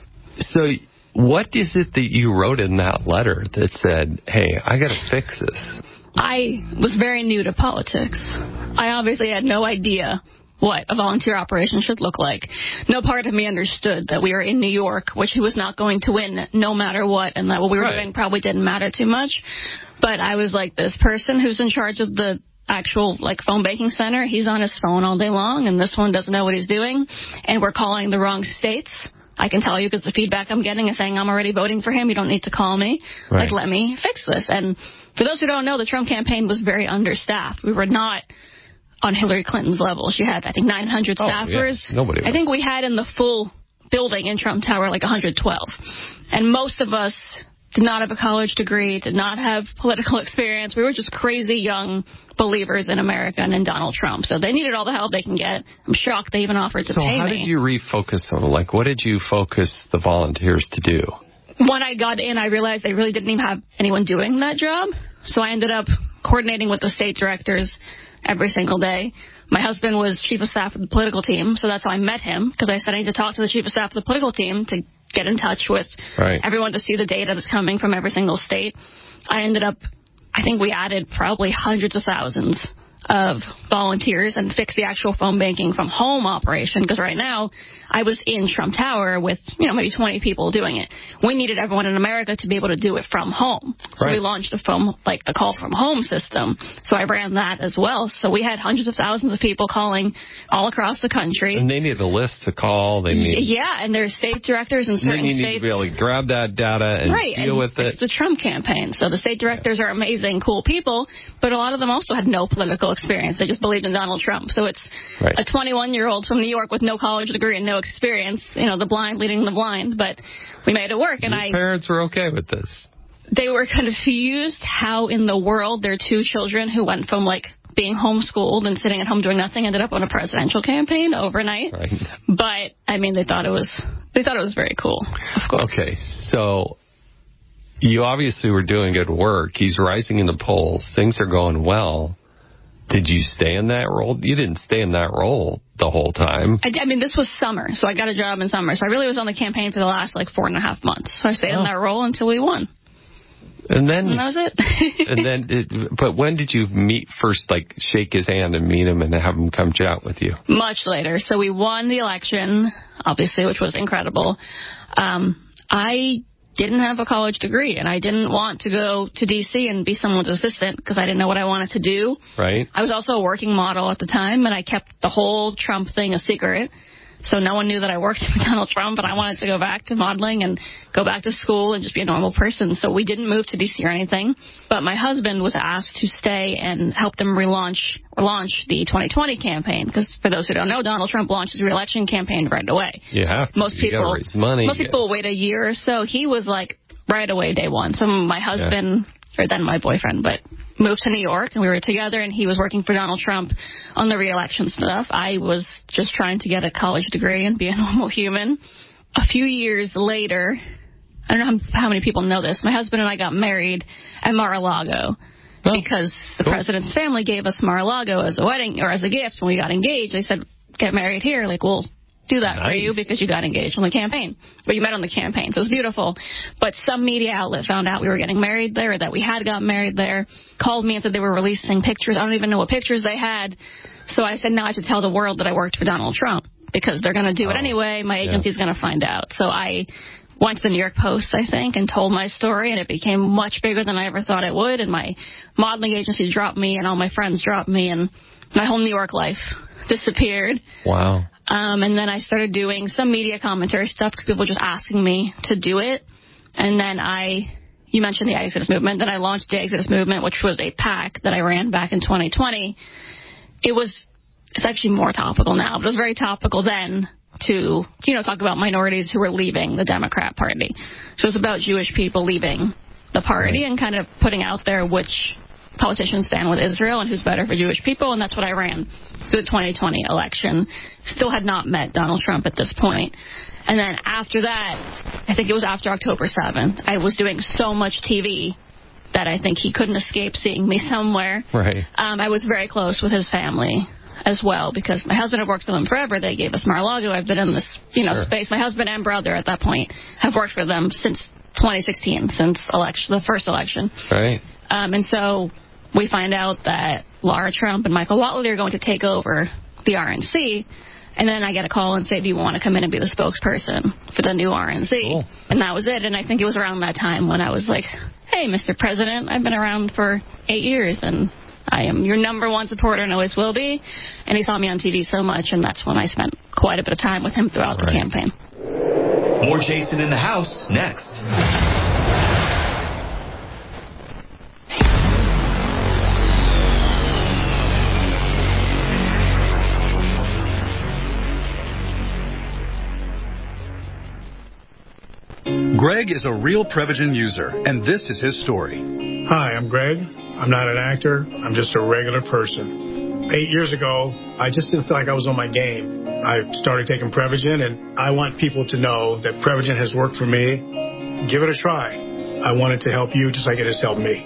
So what is it that you wrote in that letter that said, hey, I got to fix this? I was very new to politics. I obviously had no idea what a volunteer operation should look like. No part of me understood that we were in New York, which he was not going to win no matter what, and that what we were Right. doing probably didn't matter too much. But I was like, this person who's in charge of the actual like phone banking center, he's on his phone all day long, and this one doesn't know what he's doing, and we're calling the wrong states. I can tell you because the feedback I'm getting is saying I'm already voting for him. You don't need to call me. Right. Like, let me fix this. And for those who don't know, the Trump campaign was very understaffed. We were not on Hillary Clinton's level. She had, I think, nine hundred Oh, staffers. yeah. Nobody I was. think we had in the full building in Trump Tower like one hundred twelve. And most of us did not have a college degree, did not have political experience. We were just crazy young believers in America and in Donald Trump. So they needed all the help they can get. I'm shocked they even offered to So pay how me. did you refocus on, like, what did you focus the volunteers to do? When I got in, I realized they really didn't even have anyone doing that job. So I ended up coordinating with the state directors every single day. My husband was chief of staff of the political team, so that's how I met him, because I said I need to talk to the chief of staff of the political team to get in touch with right. everyone to see the data that's coming from every single state. I ended up, I think we added probably hundreds of thousands of volunteers and fixed the actual phone banking from home operation, because right now I was in Trump Tower with, you know, maybe twenty people doing it. We needed everyone in America to be able to do it from home. So right. we launched the phone, like the call from home system. So I ran that as well. So we had hundreds of thousands of people calling all across the country. And they need a list to call. They need Yeah, and there's state directors in certain and you need states. to be able to grab that data and right, deal and with it. It's the Trump campaign. So the state directors are amazing, cool people, but a lot of them also had no political experience. They just believed in Donald Trump. So it's right. a twenty-one-year-old from New York with no college degree and no experience, you know, the blind leading the blind, but we made it work. And Your I parents were okay with this. They were confused how in the world their two children who went from, like, being homeschooled and sitting at home doing nothing ended up on a presidential campaign overnight. Right. But, I mean, they thought it was they thought it was very cool, of course. Okay, so you obviously were doing good work. He's rising in the polls. Things are going well. Did you stay in that role? You didn't stay in that role the whole time. I, I mean, this was summer, so I got a job in summer. So I really was on the campaign for the last, like, four and a half months. So I stayed oh. in that role until we won. And then, and that was it. and then, it, but when did you meet first, like, shake his hand and meet him and have him come chat with you? Much later. So we won the election, obviously, which was incredible. Um, I didn't have a college degree, and I didn't want to go to D C and be someone's assistant because I didn't know what I wanted to do. Right. I was also a working model at the time, and I kept the whole Trump thing a secret. So no one knew that I worked with Donald Trump, and I wanted to go back to modeling and go back to school and just be a normal person. So we didn't move to D C or anything. But my husband was asked to stay and help them relaunch or launch the twenty twenty campaign. Because for those who don't know, Donald Trump launched his re-election campaign right away. You have to. Most you people, raise money. most people wait a year or so. He was like right away, day one. So my husband, yeah. or then my boyfriend, but moved to New York, and we were together, and he was working for Donald Trump on the re-election stuff. I was just trying to get a college degree and be a normal human. A few years later, I don't know how, how many people know this, my husband and I got married at Mar-a-Lago oh, because the cool. president's family gave us Mar-a-Lago as a wedding, or as a gift when we got engaged. They said, get married here. Like, we'll do that nice. for you because you got engaged on the campaign. But you met on the campaign, so it was beautiful. But some media outlet found out we were getting married there, or that we had gotten married there, called me and said they were releasing pictures. I don't even know what pictures they had. So I said, now I have to tell the world that I worked for Donald Trump because they're going to do oh, it anyway. My agency's yeah. going to find out. So I went to the New York Post, I think, and told my story, and it became much bigger than I ever thought it would. And my modeling agency dropped me, and all my friends dropped me, and my whole New York life disappeared. Wow. Um, and then I started doing some media commentary stuff because people were just asking me to do it. And then I, you mentioned the Exodus Movement. Then I launched the Exodus Movement, which was a PAC that I ran back in twenty twenty. It was, it's actually more topical now, but it was very topical then to, you know, talk about minorities who were leaving the Democrat Party. So it was about Jewish people leaving the party and kind of putting out there which politicians stand with Israel and who's better for Jewish people, and that's what I ran through the twenty twenty election. Still had not met Donald Trump at this point. And then after that, I think it was after October seventh, I was doing so much T V that I think he couldn't escape seeing me somewhere. Right. Um, I was very close with his family as well, because my husband had worked for them forever. They gave us Mar-a-Lago. I've been in this, you know, sure. space. My husband and brother at that point have worked for them since twenty sixteen, since election, the first election. Right. Um, and so we find out that Laura Trump and Michael Whatley are going to take over the R N C. And then I get a call and say, do you want to come in and be the spokesperson for the new R N C? Cool. And that was it. And I think it was around that time when I was like, hey, Mister President, I've been around for eight years, and I am your number one supporter and always will be. And he saw me on T V so much, and that's when I spent quite a bit of time with him throughout All the right. campaign. More Jason in the House next. Greg is a real Prevagen user, and this is his story. Hi, I'm Greg. I'm not an actor. I'm just a regular person. Eight years ago, I just didn't feel like I was on my game. I started taking Prevagen, and I want people to know that Prevagen has worked for me. Give it a try. I want it to help you just like it has helped me.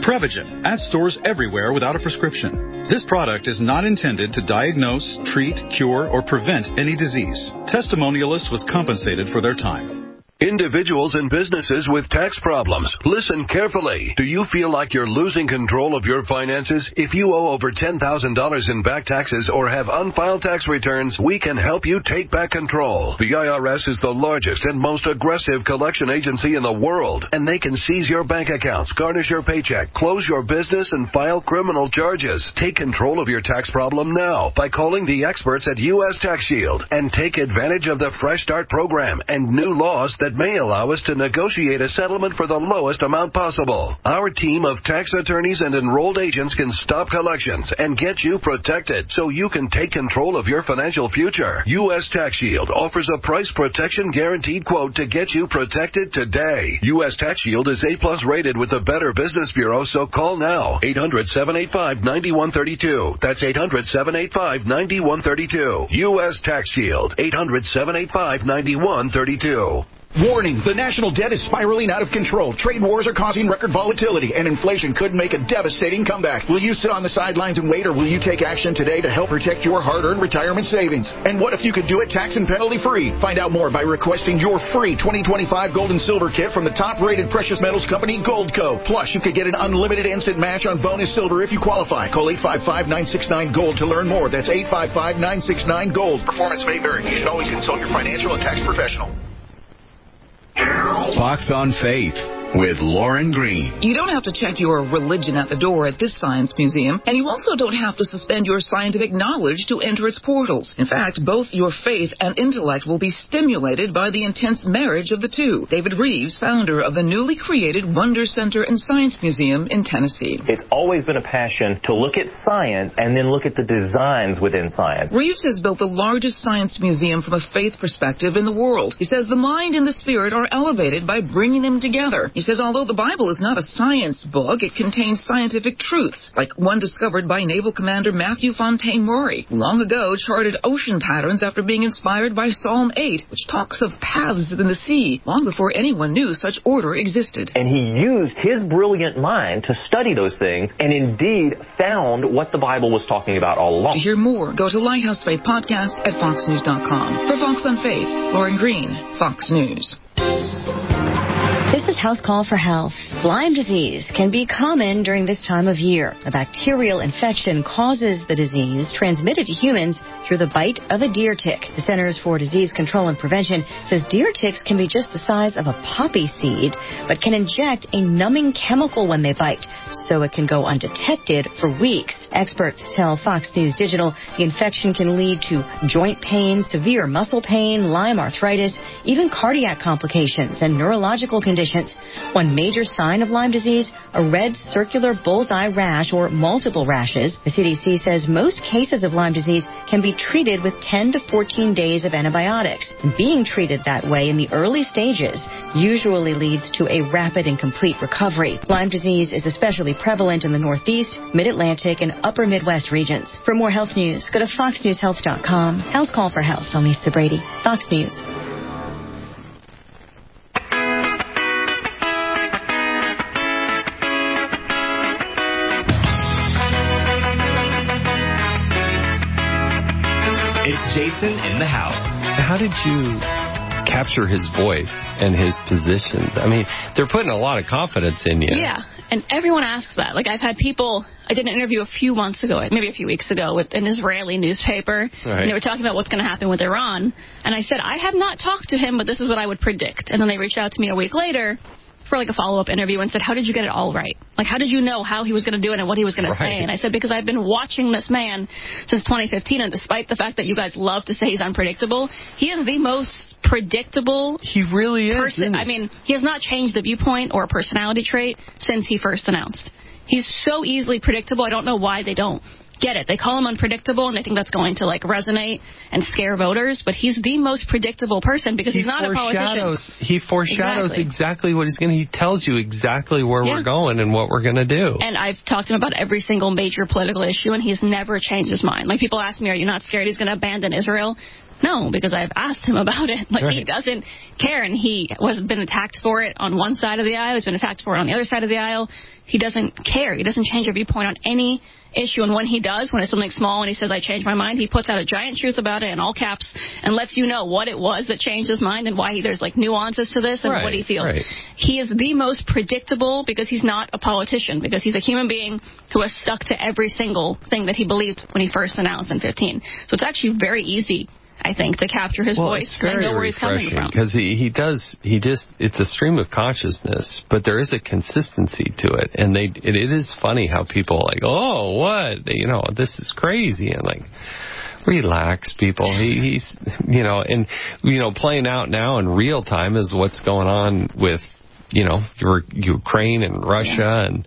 Prevagen, at stores everywhere without a prescription. This product is not intended to diagnose, treat, cure, or prevent any disease. Testimonialists was compensated for their time. Individuals and businesses with tax problems, listen carefully. Do you feel like you're losing control of your finances? If you owe over ten thousand dollars in back taxes or have unfiled tax returns, we can help you take back control. The I R S is the largest and most aggressive collection agency in the world, and they can seize your bank accounts, garnish your paycheck, close your business, and file criminal charges. Take control of your tax problem now by calling the experts at U S Tax Shield and take advantage of the Fresh Start program and new laws that may allow us to negotiate a settlement for the lowest amount possible. Our team of tax attorneys and enrolled agents can stop collections and get you protected so you can take control of your financial future. U S Tax Shield offers a price protection guaranteed quote to get you protected today. U S Tax Shield is A plus rated with the Better Business Bureau, so call now. eight hundred, seven eight five, nine one three two. That's eight hundred, seven eight five, nine one three two. U S Tax Shield. eight hundred, seven eight five, nine one three two. Warning, the national debt is spiraling out of control. Trade wars are causing record volatility, and inflation could make a devastating comeback. Will you sit on the sidelines and wait, or will you take action today to help protect your hard-earned retirement savings? And what if you could do it tax and penalty-free? Find out more by requesting your free twenty twenty-five gold and silver kit from the top-rated precious metals company, Goldco. Plus, you could get an unlimited instant match on bonus silver if you qualify. Call eight five five, nine six nine, gold to learn more. That's eight five five, nine six nine, gold. Performance may vary. You should always consult your financial and tax professional. Fox on Faith with Lauren Green. You don't have to check your religion at the door at this science museum, and you also don't have to suspend your scientific knowledge to enter its portals. In fact, both your faith and intellect will be stimulated by the intense marriage of the two. David Reeves, founder of the newly created Wonder Center and Science Museum in Tennessee. It's always been a passion to look at science and then look at the designs within science. Reeves has built the largest science museum from a faith perspective in the world. He says the mind and the spirit are elevated by bringing them together. He says although the Bible is not a science book, it contains scientific truths, like one discovered by Naval Commander Matthew Fontaine Maury, who long ago charted ocean patterns after being inspired by Psalm eight, which talks of paths in the sea, long before anyone knew such order existed. And he used his brilliant mind to study those things and indeed found what the Bible was talking about all along. To hear more, go to Lighthouse Faith Podcast at fox news dot com. For Fox on Faith, Lauren Green, Fox News. This is House Call for Health. Lyme disease can be common during this time of year. A bacterial infection causes the disease transmitted to humans through the bite of a deer tick. The Centers for Disease Control and Prevention says deer ticks can be just the size of a poppy seed, but can inject a numbing chemical when they bite, so it can go undetected for weeks. Experts tell Fox News Digital the infection can lead to joint pain, severe muscle pain, Lyme arthritis, even cardiac complications and neurological conditions. One major sign of Lyme disease, a red circular bullseye rash or multiple rashes. The C D C says most cases of Lyme disease can be treated with ten to fourteen days of antibiotics. Being treated that way in the early stages usually leads to a rapid and complete recovery. Lyme disease is especially prevalent in the Northeast, Mid-Atlantic, and Upper Midwest regions. For more health news, go to fox news health dot com. House Call for Health. I'm Lisa Brady, Fox News. It's Jason in the house. How did you capture his voice and his positions? I mean, they're putting a lot of confidence in you. Yeah, and everyone asks that. Like, I've had people, I did an interview a few months ago, maybe a few weeks ago, with an Israeli newspaper. Right. And they were talking about what's going to happen with Iran. And I said, I have not talked to him, but this is what I would predict. And then they reached out to me a week later for like a follow-up interview and said, how did you get it all right? Like, how did you know how he was going to do it and what he was going Right. to say? And I said, because I've been watching this man since twenty fifteen, and despite the fact that you guys love to say he's unpredictable, he is the most predictable He really is. person. isn't he? I mean, he has not changed a viewpoint or a personality trait since he first announced. He's so easily predictable, I don't know why they don't get it. They call him unpredictable, and they think that's going to, like, resonate and scare voters, but he's the most predictable person because he he's not a politician. He foreshadows exactly. exactly what he's going to, he tells you exactly where Yeah. we're going and what we're going to do. And I've talked to him about every single major political issue, and he's never changed his mind. Like, people ask me, are you not scared he's going to abandon Israel? No, because I've asked him about it. Like, Right. he doesn't care, and he was been attacked for it on one side of the aisle. He's been attacked for it on the other side of the aisle. He doesn't care. He doesn't change a viewpoint on any issue, and when he does, when it's something small and he says, I changed my mind, he puts out a giant truth about it in all caps and lets you know what it was that changed his mind and why he, there's, like, nuances to this and Right, what he feels. right. He is the most predictable because he's not a politician, because he's a human being who has stuck to every single thing that he believed when he first announced in fifteen. So it's actually very easy, I think, to capture his well, voice it's and very know where he's coming refreshing from. because he, he does, he just, it's a stream of consciousness, but there is a consistency to it. And they, it, it is funny how people are like, oh, what? You know, this is crazy. And like, relax, people. He, he's, you know, and, you know, playing out now in real time is what's going on with, you know, your, Ukraine and Russia. Yeah. And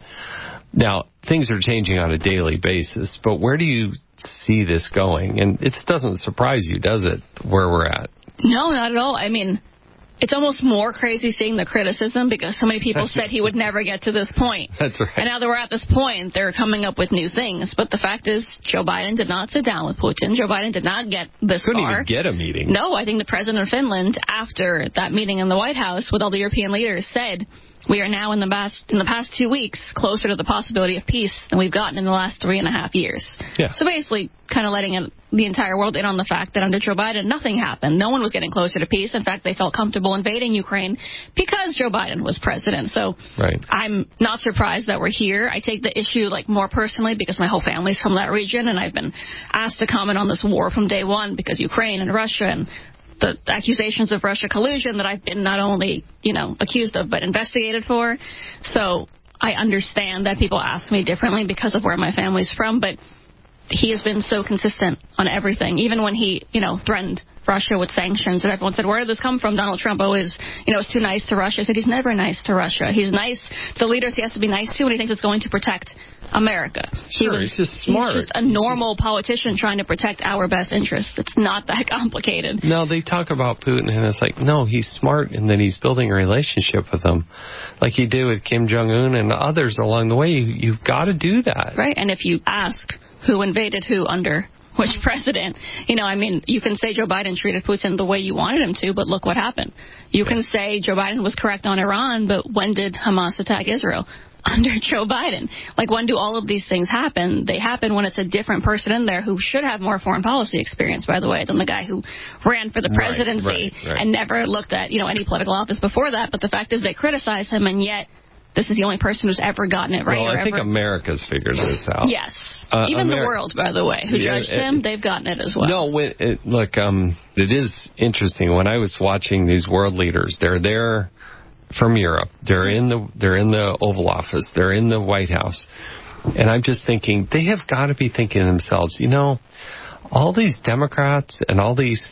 now things are changing on a daily basis, but where do you see this going? And it doesn't surprise you, does it, where we're at? No, not at all. I mean, it's almost more crazy seeing the criticism because so many people said he would never get to this point. That's right. And now that we're at this point, they're coming up with new things. But the fact is, Joe Biden did not sit down with Putin. Joe Biden did not get this Couldn't far. even get a meeting. No, I think the president of Finland, after that meeting in the White House with all the European leaders, said, we are now in the past in the past two weeks closer to the possibility of peace than we've gotten in the last three and a half years. Yeah. So basically, kind of letting it, the entire world in on the fact that under Joe Biden, nothing happened. No one was getting closer to peace. In fact, they felt comfortable invading Ukraine because Joe Biden was president. So right. I'm not surprised that we're here. I take the issue like more personally because my whole family's from that region, and I've been asked to comment on this war from day one because Ukraine and Russia and the accusations of Russia collusion that I've been not only, you know, accused of, but investigated for. So I understand that people ask me differently because of where my family's from, but he has been so consistent on everything. Even when he, you know, threatened Russia with sanctions, and everyone said, where did this come from? Donald Trump always, you know, is too nice to Russia. I said, he's never nice to Russia. He's nice to leaders he has to be nice to when he thinks it's going to protect America. Sure, he was, he's just smart. He's just a normal politician trying to protect our best interests. It's not that complicated. No, they talk about Putin, and it's like, no, he's smart, and then he's building a relationship with them, like he did with Kim Jong-un and others along the way. You, you've got to do that. Right, and if you ask who invaded who under which president, you know, I mean, you can say Joe Biden treated Putin the way you wanted him to, but look what happened. You can say Joe Biden was correct on Iran, but when did Hamas attack Israel? Under Joe Biden. Like, when do all of these things happen? They happen when it's a different person in there who should have more foreign policy experience, by the way, than the guy who ran for the presidency right, right, right. and never looked at, you know, any political office before that. But the fact is they criticize him, and yet this is the only person who's ever gotten it right. Well, I or think ever... America's figured this out. Yes. Uh, Even Ameri- the world, by the way, who yeah, judged it, him, they've gotten it as well. No, when, it, look, um, it is interesting. When I was watching these world leaders, they're there from Europe. They're in the they're in the Oval Office. They're in the White House. And I'm just thinking, they have got to be thinking to themselves, you know, all these Democrats and all these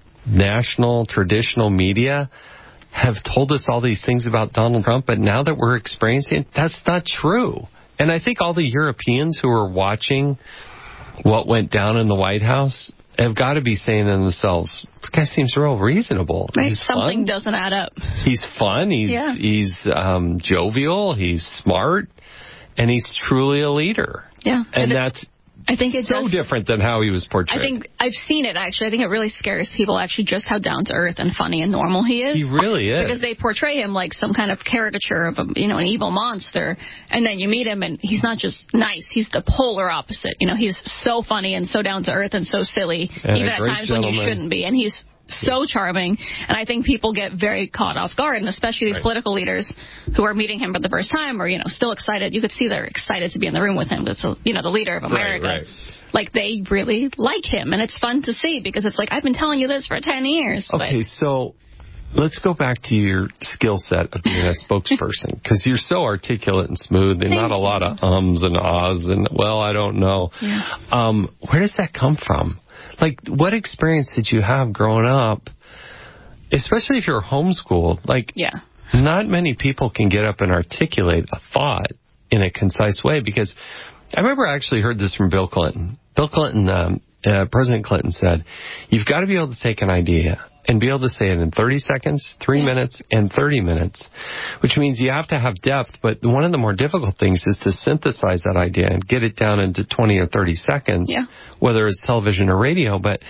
national traditional media have told us all these things about Donald Trump, but now that we're experiencing it, that's not true. And I think all the Europeans who are watching what went down in the White House have got to be saying to themselves, this guy seems real reasonable. Right. He's Something fun. doesn't add up. He's fun. He's Yeah. he's um, jovial. He's smart. And he's truly a leader. Yeah. And it, that's I think it so does, different than how he was portrayed. I think I've seen it, actually. I think it really scares people, actually, just how down-to-earth and funny and normal he is. He really is. Because they portray him like some kind of caricature of, a, you know, an evil monster. And then you meet him, and he's not just nice. He's the polar opposite. You know, he's so funny and so down-to-earth and so silly, and even at times gentleman. when you shouldn't be. And he's so charming, and I think people get very caught off guard, and especially these right. political leaders who are meeting him for the first time or, you know, still excited. You could see they're excited to be in the room with him. That's, you know, the leader of America. Right, right. Like, they really like him, and it's fun to see because it's like, I've been telling you this for ten years. Okay, so let's go back to your skill set of being a spokesperson, because you're so articulate and smooth and Thank not a you. lot of ums and ahs and, well, I don't know. Yeah. Um, where does that come from? Like, what experience did you have growing up, especially if you're homeschooled? Like, yeah. not many people can get up and articulate a thought in a concise way, because I remember I actually heard this from Bill Clinton. Bill Clinton, um, uh, President Clinton said, you've got to be able to take an idea and be able to say it in thirty seconds, three yeah. minutes, and thirty minutes, which means you have to have depth. But one of the more difficult things is to synthesize that idea and get it down into twenty or thirty seconds, yeah. whether it's television or radio. But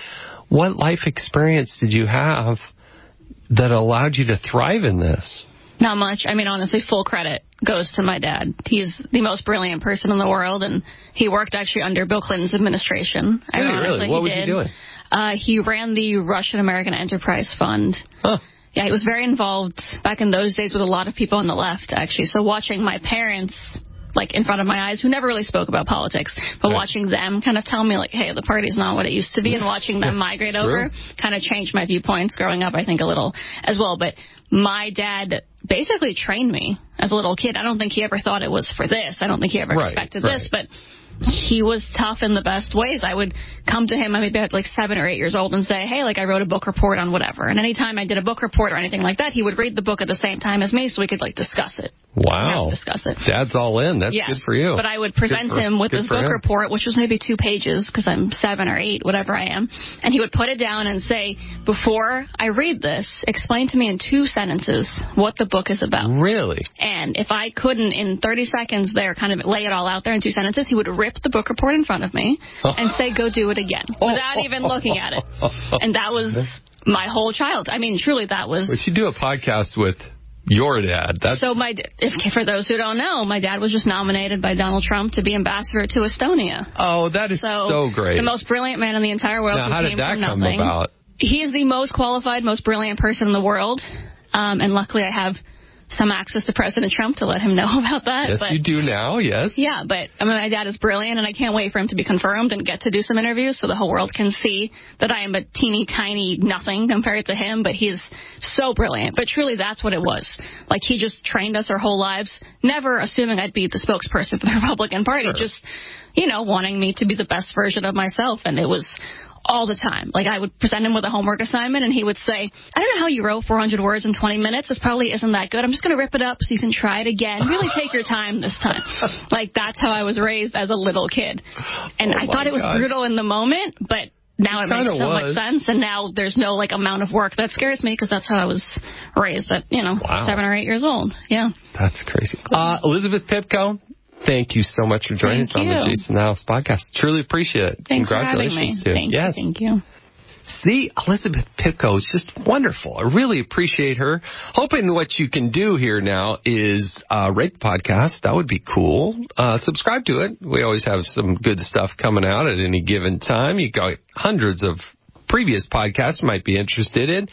what life experience did you have that allowed you to thrive in this? Not much. I mean, honestly, full credit goes to my dad. He's the most brilliant person in the world, and he worked actually under Bill Clinton's administration. Did he really? What he was did. he doing? Uh, he ran the Russian-American Enterprise Fund. Huh. Yeah, he was very involved back in those days with a lot of people on the left, actually. So watching my parents, like, in front of my eyes, who never really spoke about politics, but right. watching them kind of tell me, like, hey, the party's not what it used to be, and watching them migrate over kind of changed my viewpoints growing up, I think, a little as well. But my dad basically trained me as a little kid. I don't think he ever thought it was for this. I don't think he ever right, expected right. this, but he was tough in the best ways. I would come to him, I maybe at like seven or eight years old, and say, hey, like I wrote a book report on whatever. And anytime I did a book report or anything like that, he would read the book at the same time as me so we could like discuss it. Wow. Discuss it. Dad's all in. That's yes. good for you. But I would present for, him with this book him. report, which was maybe two pages because I'm seven or eight, whatever I am. And he would put it down and say, before I read this, explain to me in two sentences what the book is about. Really? And if I couldn't in thirty seconds there kind of lay it all out there in two sentences, he would rip the book report in front of me and say, go do it again, without even looking at it. And that was my whole child. I mean, truly, that was... We should do a podcast with your dad. That's... So my, if, for those who don't know, my dad was just nominated by Donald Trump to be ambassador to Estonia. Oh, that is so, so great. The most brilliant man in the entire world. Now, how did that come nothing. about? He is the most qualified, most brilliant person in the world. Um, and luckily I have some access to President Trump to let him know about that. Yes, but, you do now, yes. Yeah, but I mean, my dad is brilliant, and I can't wait for him to be confirmed and get to do some interviews so the whole world can see that I am a teeny tiny nothing compared to him, but he's so brilliant. But truly, that's what it was. Like, he just trained us our whole lives, never assuming I'd be the spokesperson for the Republican Party, sure. just, you know, wanting me to be the best version of myself, and it was... all the time. Like, I would present him with a homework assignment, and he would say, I don't know how you wrote four hundred words in twenty minutes. This probably isn't that good. I'm just going to rip it up so you can try it again. Really take your time this time. Like, that's how I was raised as a little kid. And oh I thought it was God. brutal in the moment, but now it, it makes so was. much sense, and now there's no, like, amount of work that scares me because that's how I was raised at, you know, wow. seven or eight years old. Yeah. That's crazy. Uh, Elizabeth Pipko, thank you so much for joining thank us you. on the Jason House podcast. Truly appreciate it. Thanks Congratulations for having me. to you. Thank yes. you. Thank you. See, Elizabeth Pipko is just wonderful. I really appreciate her. Hoping what you can do here now is uh, rate the podcast. That would be cool. Uh, subscribe to it. We always have some good stuff coming out at any given time. You got hundreds of previous podcasts you might be interested in.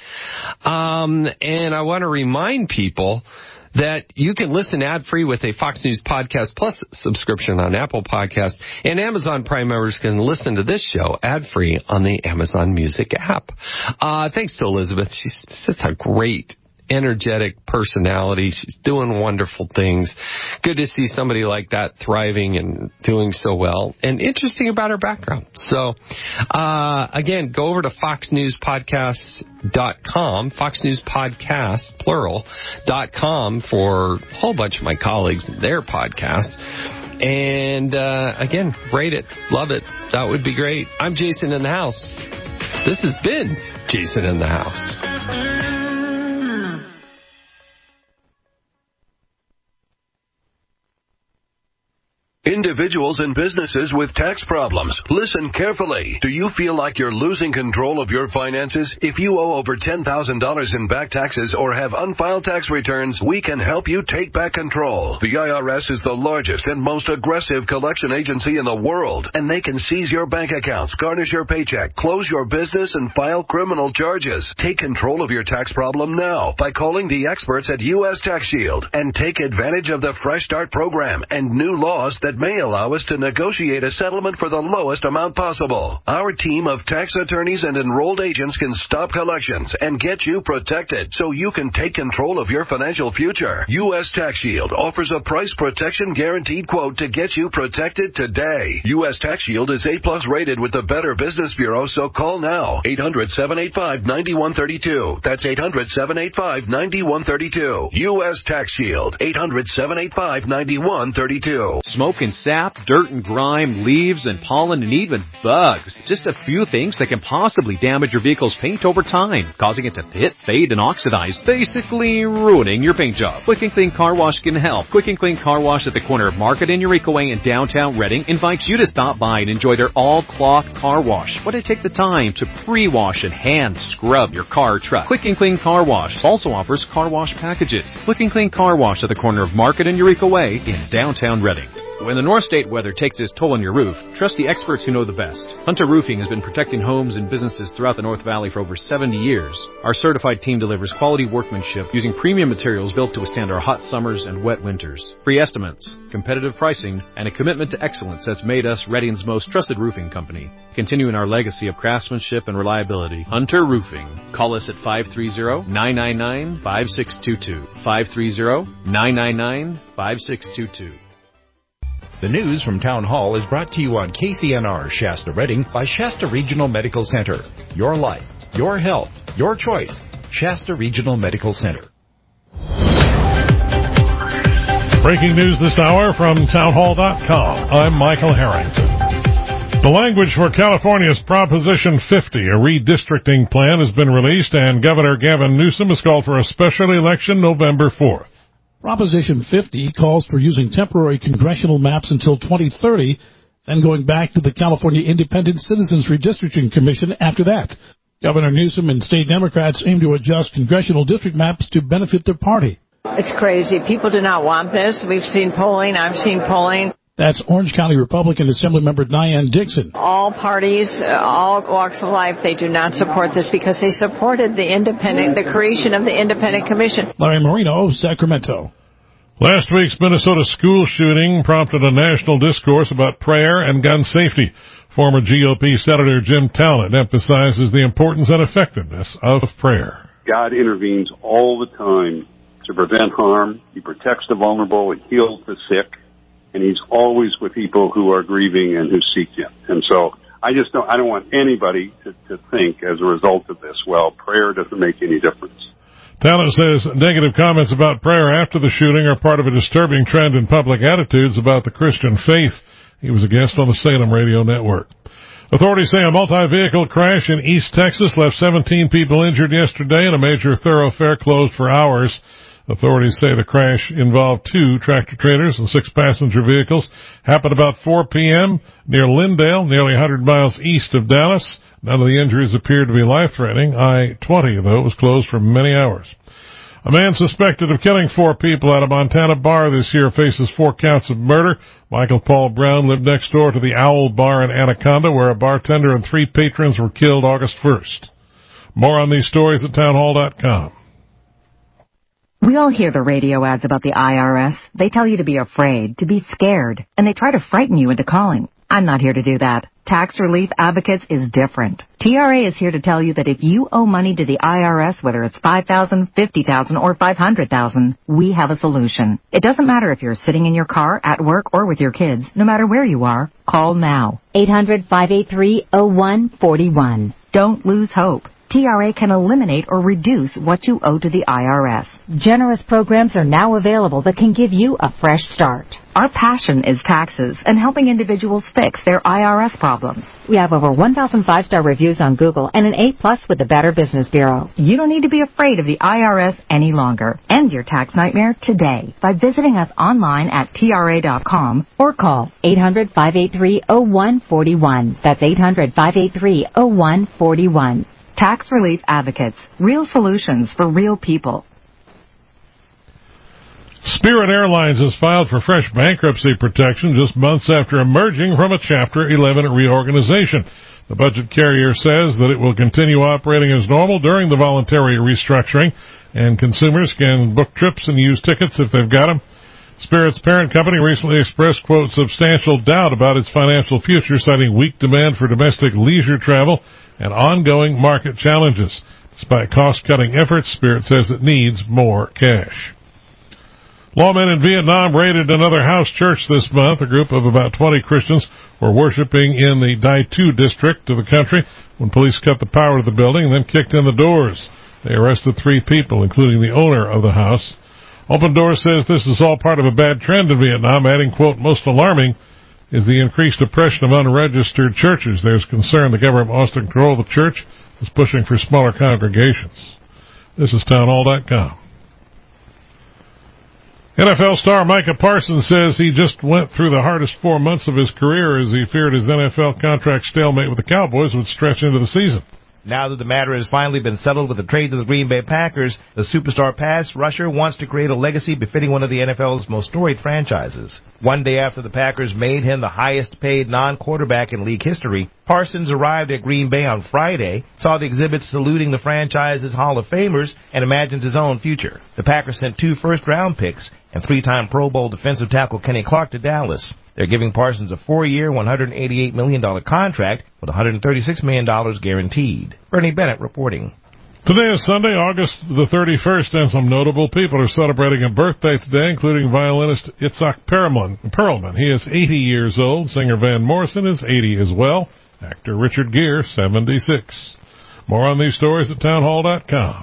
Um, and I want to remind people that you can listen ad-free with a Fox News Podcast Plus subscription on Apple Podcasts, and Amazon Prime members can listen to this show ad-free on the Amazon Music app. Uh, thanks to Elizabeth. She's such a great, energetic personality. She's doing wonderful things. Good to see somebody like that thriving and doing so well, and interesting about her background. So, uh, again, go over to fox news podcasts dot com, Fox News Podcast, plural, dot com for a whole bunch of my colleagues and their podcasts. And, uh, again, rate it. Love it. That would be great. I'm Jason in the House. This has been Jason in the House. Individuals and businesses with tax problems. Listen carefully. Do you feel like you're losing control of your finances? If you owe over ten thousand dollars in back taxes or have unfiled tax returns, we can help you take back control. The I R S is the largest and most aggressive collection agency in the world, and they can seize your bank accounts, garnish your paycheck, close your business, and file criminal charges. Take control of your tax problem now by calling the experts at U S Tax Shield and take advantage of the Fresh Start program and new laws that may allow us to negotiate a settlement for the lowest amount possible. Our team of tax attorneys and enrolled agents can stop collections and get you protected so you can take control of your financial future. U S Tax Shield offers a price protection guaranteed quote to get you protected today. U S Tax Shield is A plus rated with the Better Business Bureau, so call now. eight hundred, seven eight five, nine one three two. That's eight hundred, seven eight five, nine one three two. U S Tax Shield. eight hundred, seven eight five, nine one three two. Smoke and sap, dirt and grime, leaves and pollen, and even bugs. Just a few things that can possibly damage your vehicle's paint over time, causing it to pit, fade, and oxidize, basically ruining your paint job. Quick and Clean Car Wash can help. Quick and Clean Car Wash at the corner of Market and Eureka Way in downtown Reading invites you to stop by and enjoy their all-cloth car wash. Why take the time to pre-wash and hand scrub your car or truck? Quick and Clean Car Wash also offers car wash packages. Quick and Clean Car Wash at the corner of Market and Eureka Way in downtown Reading. When the North State weather takes its toll on your roof, trust the experts who know the best. Hunter Roofing has been protecting homes and businesses throughout the North Valley for over seventy years. Our certified team delivers quality workmanship using premium materials built to withstand our hot summers and wet winters. Free estimates, competitive pricing, and a commitment to excellence that's made us Reading's most trusted roofing company. Continuing our legacy of craftsmanship and reliability, Hunter Roofing. Call us at five three zero, nine nine nine, five six two two. five three zero, nine nine nine, five six two two. The news from Town Hall is brought to you on K C N R Shasta Reading by Shasta Regional Medical Center. Your life, your health, your choice. Shasta Regional Medical Center. Breaking news this hour from townhall dot com. I'm Michael Harrington. The language for California's Proposition fifty, a redistricting plan, has been released, and Governor Gavin Newsom has called for a special election November fourth. Proposition fifty calls for using temporary congressional maps until twenty thirty, then going back to the California Independent Citizens Redistricting Commission after that. Governor Newsom and state Democrats aim to adjust congressional district maps to benefit their party. It's crazy. People do not want this. We've seen polling. I've seen polling. That's Orange County Republican Assemblymember Diane Dixon. All parties, uh, all walks of life, they do not support this because they supported the independent, the creation of the independent commission. Larry Marino, Sacramento. Last week's Minnesota school shooting prompted a national discourse about prayer and gun safety. Former G O P Senator Jim Talent emphasizes the importance and effectiveness of prayer. God intervenes all the time to prevent harm. He protects the vulnerable. He heals the sick. And he's always with people who are grieving and who seek him. And so I just don't, I don't want anybody to, to think as a result of this, well, prayer doesn't make any difference. Talent says negative comments about prayer after the shooting are part of a disturbing trend in public attitudes about the Christian faith. He was a guest on the Salem Radio Network. Authorities say a multi-vehicle crash in East Texas left seventeen people injured yesterday and a major thoroughfare closed for hours. Authorities say the crash involved two tractor-trailers and six passenger vehicles. Happened about four p.m. near Lindale, nearly one hundred miles east of Dallas. None of the injuries appeared to be life-threatening. I twenty, though, was closed for many hours. A man suspected of killing four people at a Montana bar this year faces four counts of murder. Michael Paul Brown lived next door to the Owl Bar in Anaconda, where a bartender and three patrons were killed August first. More on these stories at townhall dot com. We all hear the radio ads about the I R S. They tell you to be afraid, to be scared, and they try to frighten you into calling. I'm not here to do that. Tax Relief Advocates is different. T R A is here to tell you that if you owe money to the I R S, whether it's five thousand dollars, fifty thousand dollars, or five hundred thousand dollars, we have a solution. It doesn't matter if you're sitting in your car, at work, or with your kids. No matter where you are, call now. eight hundred, five eight three, oh one four one. Don't lose hope. T R A can eliminate or reduce what you owe to the I R S. Generous programs are now available that can give you a fresh start. Our passion is taxes and helping individuals fix their I R S problems. We have over one thousand five-star reviews on Google and an A plus with the Better Business Bureau. You don't need to be afraid of the I R S any longer. End your tax nightmare today by visiting us online at T R A dot com or call eight hundred, five eight three, oh one four one. That's eight hundred, five eight three, oh one four one. Tax Relief Advocates. Real solutions for real people. Spirit Airlines has filed for fresh bankruptcy protection just months after emerging from a Chapter eleven reorganization. The budget carrier says that it will continue operating as normal during the voluntary restructuring, and consumers can book trips and use tickets if they've got them. Spirit's parent company recently expressed, quote, substantial doubt about its financial future, citing weak demand for domestic leisure travel and ongoing market challenges. Despite cost-cutting efforts, Spirit says it needs more cash. Lawmen in Vietnam raided another house church this month. A group of about twenty Christians were worshiping in the Dai Tu district of the country when police cut the power to the building and then kicked in the doors. They arrested three people, including the owner of the house. Open Doors says this is all part of a bad trend in Vietnam, adding, quote, most alarming is the increased oppression of unregistered churches. There's concern the government lost control of the church, is pushing for smaller congregations. This is townhall dot com. N F L star Micah Parsons says he just went through the hardest four months of his career as he feared his N F L contract stalemate with the Cowboys would stretch into the season. Now that the matter has finally been settled with the trade to the Green Bay Packers, the superstar pass rusher wants to create a legacy befitting one of the N F L's most storied franchises. One day after the Packers made him the highest-paid non-quarterback in league history, Parsons arrived at Green Bay on Friday, saw the exhibits saluting the franchise's Hall of Famers, and imagined his own future. The Packers sent two first-round picks and three-time Pro Bowl defensive tackle Kenny Clark to Dallas. They're giving Parsons a four-year, one hundred eighty-eight million dollars contract with one hundred thirty-six million dollars guaranteed. Bernie Bennett reporting. Today is Sunday, August the thirty-first, and some notable people are celebrating a birthday today, including violinist Itzhak Perlman. Perlman. He is eighty years old. Singer Van Morrison is eighty as well. Actor Richard Gere, seventy-six. More on these stories at townhall dot com.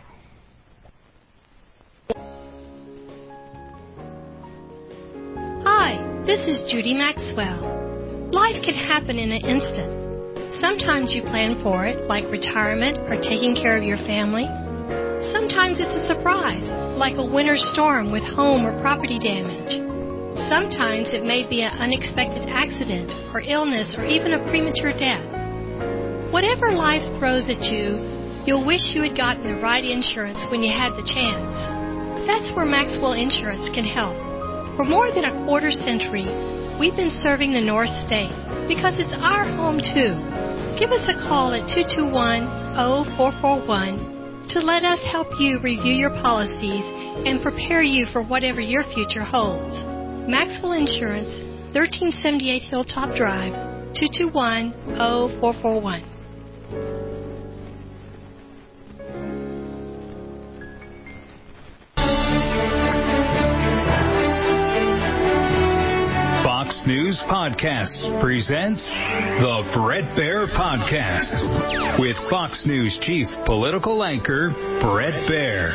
Hi, this is Judy Maxwell. Life can happen in an instant. Sometimes you plan for it, like retirement or taking care of your family. Sometimes it's a surprise, like a winter storm with home or property damage. Sometimes it may be an unexpected accident or illness or even a premature death. Whatever life throws at you, you'll wish you had gotten the right insurance when you had the chance. That's where Maxwell Insurance can help. For more than a quarter century, we've been serving the North State because it's our home too. Give us a call at two two one, zero four four one to let us help you review your policies and prepare you for whatever your future holds. Maxwell Insurance, thirteen seventy-eight Hilltop Drive, two two one, zero four four one. Fox News Podcasts presents the Bret Baier Podcast with Fox News Chief Political Anchor Bret Baier.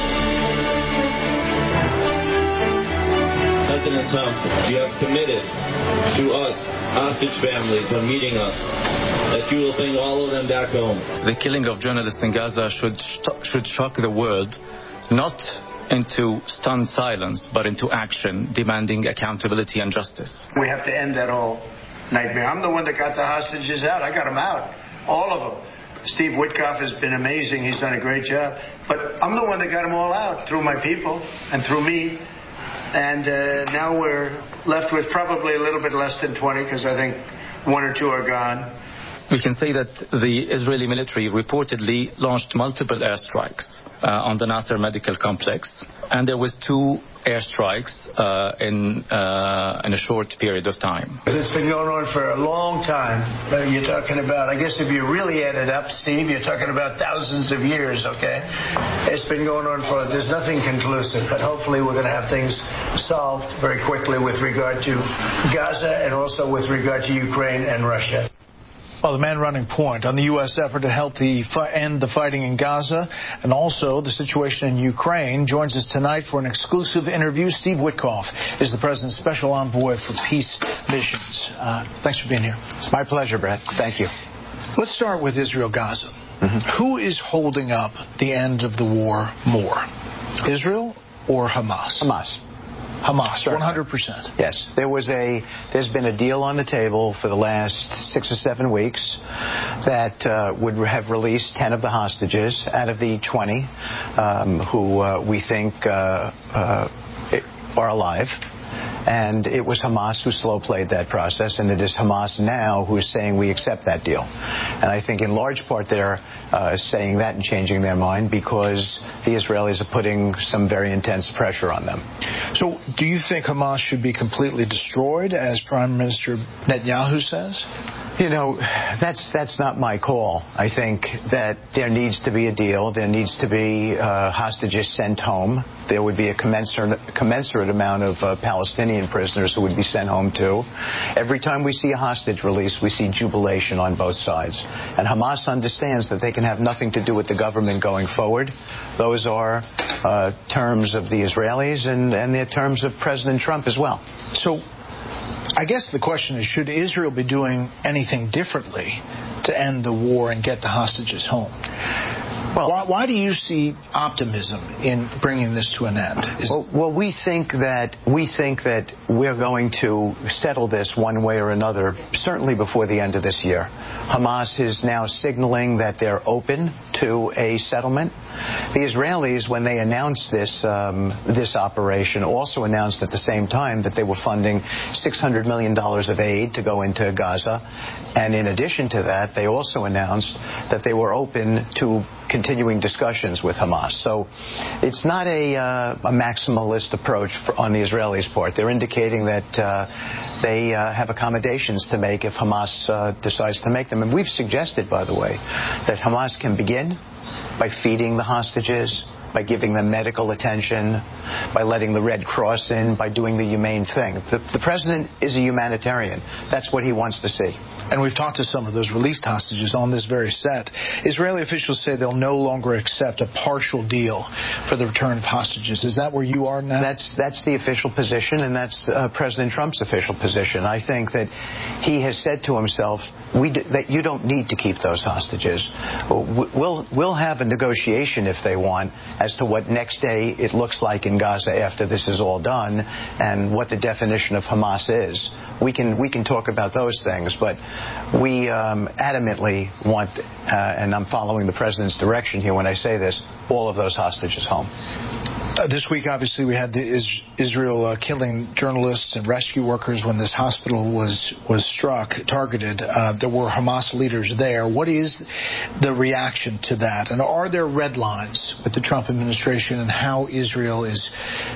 President Trump, you have committed to us, hostage families, when meeting us, that you will bring all of them back home. The killing of journalists in Gaza should should shock the world, not into stunned silence, but into action, demanding accountability and justice. We have to end that whole nightmare. I'm the one that got the hostages out. I got them out, all of them. Steve Witkoff has been amazing. He's done a great job. But I'm the one that got them all out through my people and through me. And uh, now we're left with probably a little bit less than twenty, because I think one or two are gone. We can say that the Israeli military reportedly launched multiple airstrikes uh, on the Nasser Medical Complex, and there was two airstrikes uh, in uh, in a short period of time. It's been going on for a long time. You're talking about, I guess if you really add it up, Steve, you're talking about thousands of years, okay? It's been going on for, there's nothing conclusive, but hopefully we're going to have things solved very quickly with regard to Gaza and also with regard to Ukraine and Russia. Well, the man running point on the U S effort to help the end the fighting in Gaza and also the situation in Ukraine joins us tonight for an exclusive interview. Steve Witkoff is the President's Special Envoy for Peace Missions. Uh, thanks for being here. It's my pleasure, Brett. Thank you. Let's start with Israel-Gaza. Mm-hmm. Who is holding up the end of the war more, Israel or Hamas? Hamas. Hamas, one hundred percent. Yes. There was a, there's been a deal on the table for the last six or seven weeks that uh, would have released ten of the hostages out of the twenty um, who uh, we think uh, uh, are alive. And it was Hamas who slow-played that process, and it is Hamas now who is saying we accept that deal. And I think in large part they're uh, saying that and changing their mind because the Israelis are putting some very intense pressure on them. So do you think Hamas should be completely destroyed, as Prime Minister Netanyahu says? You know, that's that's not my call. I think that there needs to be a deal. There needs to be uh, hostages sent home. There would be a commensurate, commensurate amount of uh, Palestinian prisoners who would be sent home too. Every time we see a hostage release, we see jubilation on both sides. And Hamas understands that they can have nothing to do with the government going forward. Those are uh, terms of the Israelis and, and they're terms of President Trump as well. So I guess the question is, should Israel be doing anything differently to end the war and get the hostages home? Well, why, why do you see optimism in bringing this to an end? Is well, well, we think that we think that we're going to settle this one way or another, certainly before the end of this year. Hamas is now signaling that they're open to a settlement. The Israelis, when they announced this um, this operation, also announced at the same time that they were funding six hundred million dollars of aid to go into Gaza, and in addition to that, they also announced that they were open to continuing discussions with Hamas. So it's not a, uh, a maximalist approach for, on the Israelis' part. They're indicating that uh, they uh, have accommodations to make if Hamas uh, decides to make them. And we've suggested, by the way, that Hamas can begin by feeding the hostages, by giving them medical attention, by letting the Red Cross in, by doing the humane thing. The, the president is a humanitarian. That's what he wants to see. And we've talked to some of those released hostages on this very set. Israeli officials say they'll no longer accept a partial deal for the return of hostages. Is that where you are now? That's that's the official position, and that's uh, President Trump's official position. I think that he has said to himself, "We d- that you don't need to keep those hostages. We'll we'll have a negotiation if they want as to what next day it looks like in Gaza after this is all done, and what the definition of Hamas is. We can we can talk about those things, but we um, adamantly want, uh, and I'm following the president's direction here when I say this, all of those hostages home." Uh, this week, obviously, we had the is- Israel uh, killing journalists and rescue workers when this hospital was was struck, targeted. Uh, there were Hamas leaders there. What is the reaction to that? And are there red lines with the Trump administration and how Israel is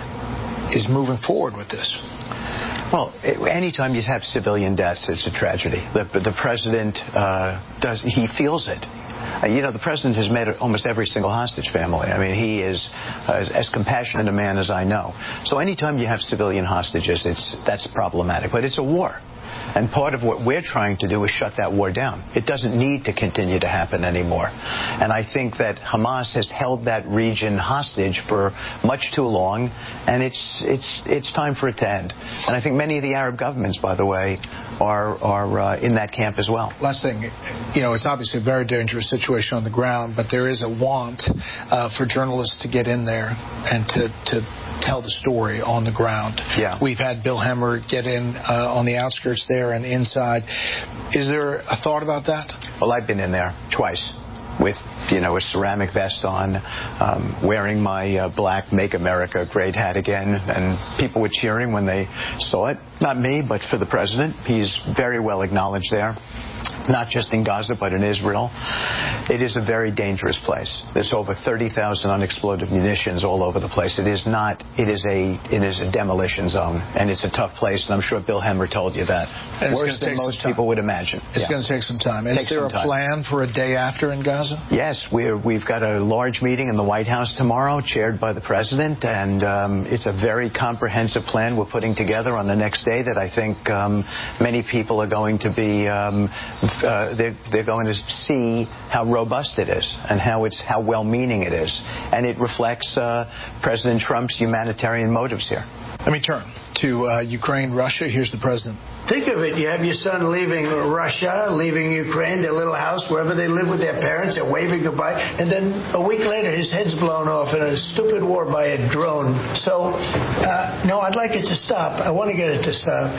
is moving forward with this? Well, anytime you have civilian deaths, it's a tragedy. The, the president uh, does he feels it. Uh, you know, the president has met almost every single hostage family. I mean, he is uh, as, as compassionate a man as I know. So anytime you have civilian hostages, it's that's problematic. But it's a war. And part of what we're trying to do is shut that war down. It doesn't need to continue to happen anymore. And I think that Hamas has held that region hostage for much too long, and it's it's it's time for it to end. And I think many of the Arab governments, by the way, are are uh, in that camp as well. Last thing, you know, it's obviously a very dangerous situation on the ground, but there is a want uh, for journalists to get in there and to to tell the story on the ground. Yeah. We've had Bill Hemmer get in uh, on the outskirts there and inside. Is there a thought about that? Well, I've been in there twice with, you know, a ceramic vest on, um, wearing my uh, black Make America Great hat again, and people were cheering when they saw it. Not me, but for the president. He's very well acknowledged there, not just in Gaza, but in Israel. It is a very dangerous place. There's over thirty thousand unexploded munitions all over the place. It is not, it is a, it is a demolition zone, and it's a tough place, and I'm sure Bill Hemmer told you that. Worse than most people would imagine. It's yeah. going to take some time. Is Take there a time. plan for a day after in Gaza? Yes, we're, we've got a large meeting in the White House tomorrow, chaired by the president, and um, it's a very comprehensive plan we're putting together on the next day that I think um, many people are going to be, um, uh, they're, they're going to see how robust it is and how it's how well-meaning it is, and it reflects uh, President Trump's humanitarian motives here. Let me turn to uh, Ukraine, Russia. Here's the president. Think of it. You have your son leaving Russia, leaving Ukraine, their little house, wherever they live with their parents. They're waving goodbye. And then a week later, his head's blown off in a stupid war by a drone. So, uh, no, I'd like it to stop. I want to get it to stop.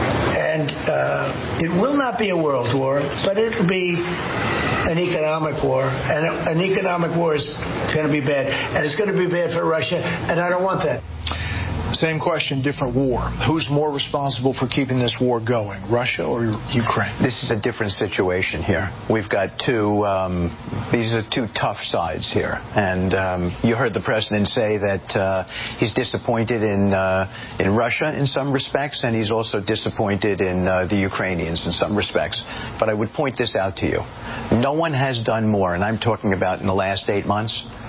And uh, it will not be a world war, but it'll be an economic war. And an economic war is going to be bad. And it's going to be bad for Russia. And I don't want that. Same question, different war. Who's more responsible for keeping this war going, Russia or Ukraine? This is a different situation here. We've got two, um, these are two tough sides here. And um, you heard the president say that uh, he's disappointed in uh, in Russia in some respects, and he's also disappointed in uh, the Ukrainians in some respects. But I would point this out to you. No one has done more, and I'm talking about in the last eight months,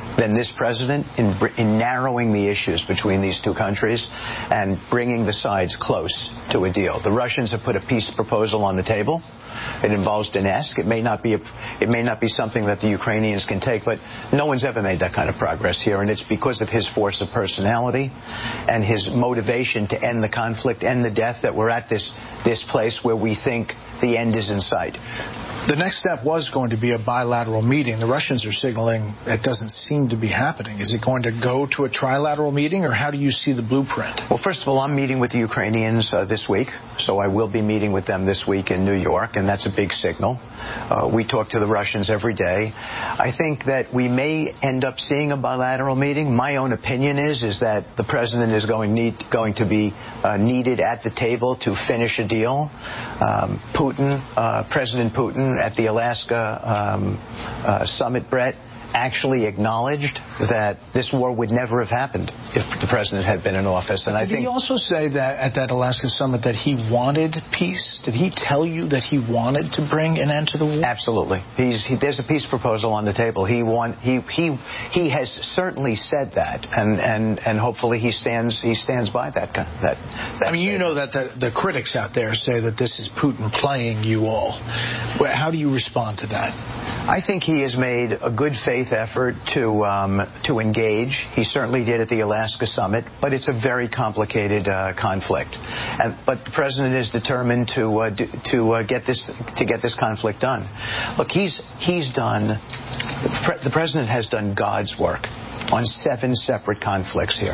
than this president in, in narrowing the issues between these two countries and bringing the sides close to a deal. The Russians have put a peace proposal on the table. It involves Donetsk. It may not be a, it may not be something that the Ukrainians can take, but no one's ever made that kind of progress here, and it's because of his force of personality and his motivation to end the conflict, end the death, that we're at this this place where we think the end is in sight. The next step was going to be a bilateral meeting. The Russians are signaling that doesn't seem to be happening. Is it going to go to a trilateral meeting, or how do you see the blueprint? Well, first of all, I'm meeting with the Ukrainians uh, this week, so I will be meeting with them this week in New York, and that's a big signal. Uh, we talk to the Russians every day. I think that we may end up seeing a bilateral meeting. My own opinion is is that the president is going need, going to be uh, needed at the table to finish a deal. Um, Putin, uh, President Putin, at the Alaska um, uh, summit, Brett, actually acknowledged that this war would never have happened if the president had been in office. And Did I think he also say that at that Alaska summit that he wanted peace? Did he tell you that he wanted to bring an end to the war? Absolutely. He's, he, there's a peace proposal on the table. He want, he he he has certainly said that, and, and, and hopefully he stands he stands by that that. that I mean, statement. You know that the, the critics out there say that this is Putin playing you all. How do you respond to that? I think he has made a good faith effort to um, to engage. He certainly did at the Alaska summit, but it's a very complicated uh, conflict. And, but the president is determined to uh, do, to uh, get this to get this conflict done. Look, he's he's done. The, pre- the president has done God's work on seven separate conflicts here,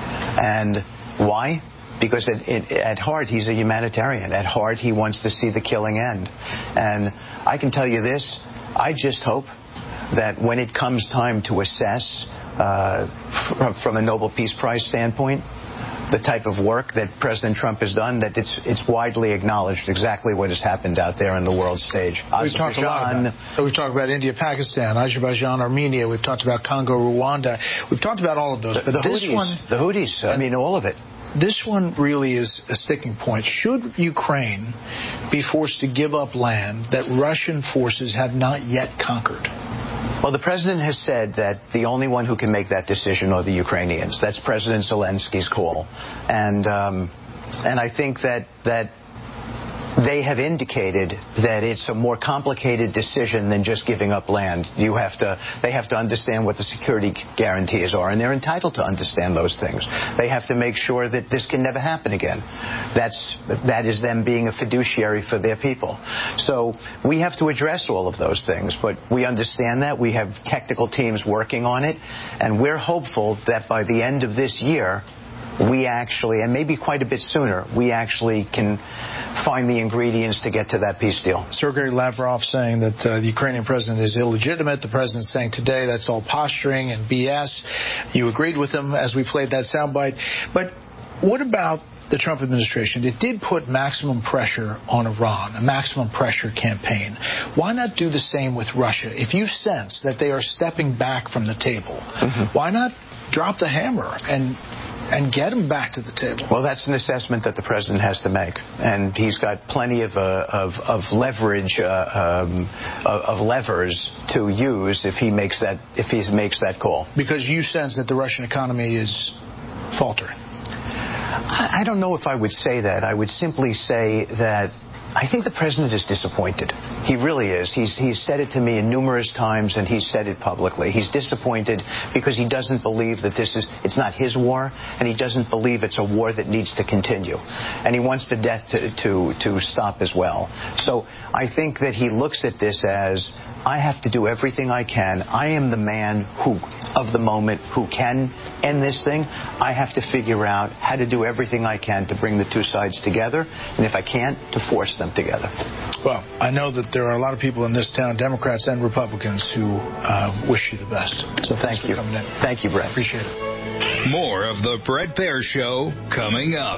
and why? Because at, at, at heart, he's a humanitarian. At heart, he wants to see the killing end. And I can tell you this. I just hope that when it comes time to assess uh, from, from a Nobel Peace Prize standpoint the type of work that President Trump has done, that it's it's widely acknowledged exactly what has happened out there on the world stage. We've talked a lot about, we've talked about India, Pakistan, Azerbaijan, Armenia. We've talked about Congo, Rwanda. We've talked about all of those. The, but the this Houthis, one, the Houthis, I mean, all of it. This one really is a sticking point. Should Ukraine be forced to give up land that Russian forces have not yet conquered? Well, the president has said that the only one who can make that decision are the Ukrainians. That's President Zelensky's call. And um, and I think that that they have indicated that it's a more complicated decision than just giving up land. You have to, they have to understand what the security guarantees are, and they're entitled to understand those things. They have to make sure that this can never happen again. That's, that is them being a fiduciary for their people. So we have to address all of those things, but we understand that. We have technical teams working on it, and we're hopeful that by the end of this year, we actually, and maybe quite a bit sooner, we actually can find the ingredients to get to that peace deal. Sergei Lavrov saying that uh, the Ukrainian president is illegitimate. The president saying today that's all posturing and B S. You agreed with him as we played that soundbite. But what about the Trump administration? It did put maximum pressure on Iran, a maximum pressure campaign. Why not do the same with Russia? If you sense that they are stepping back from the table, mm-hmm. why not drop the hammer and and get him back to the table? Well, that's an assessment that the president has to make, and he's got plenty of uh, of, of leverage, uh, um, of, of levers to use if he makes that if he makes that call. Because you sense that the Russian economy is faltering. I, I don't know if I would say that. I would simply say that I think the president is disappointed. He really is. He's, he's said it to me numerous times, and he's said it publicly. He's disappointed because he doesn't believe that this is, it's not his war, and he doesn't believe it's a war that needs to continue. And he wants the death to, to, to stop as well. So I think that he looks at this as, I have to do everything I can. I am the man who, of the moment, who can end this thing. I have to figure out how to do everything I can to bring the two sides together, and if I can't, to force them together. Well, I know that there are a lot of people in this town, Democrats and Republicans, who uh, wish you the best. So thank you. Coming in. Thank you, Brett. Appreciate it. More of the Bret Baier Show coming up.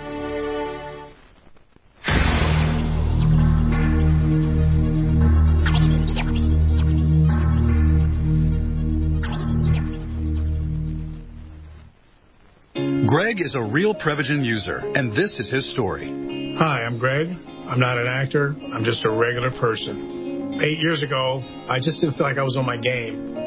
Greg is a real Prevagen user, and this is his story. Hi, I'm Greg. I'm not an actor. I'm just a regular person. Eight years ago, I just didn't feel like I was on my game.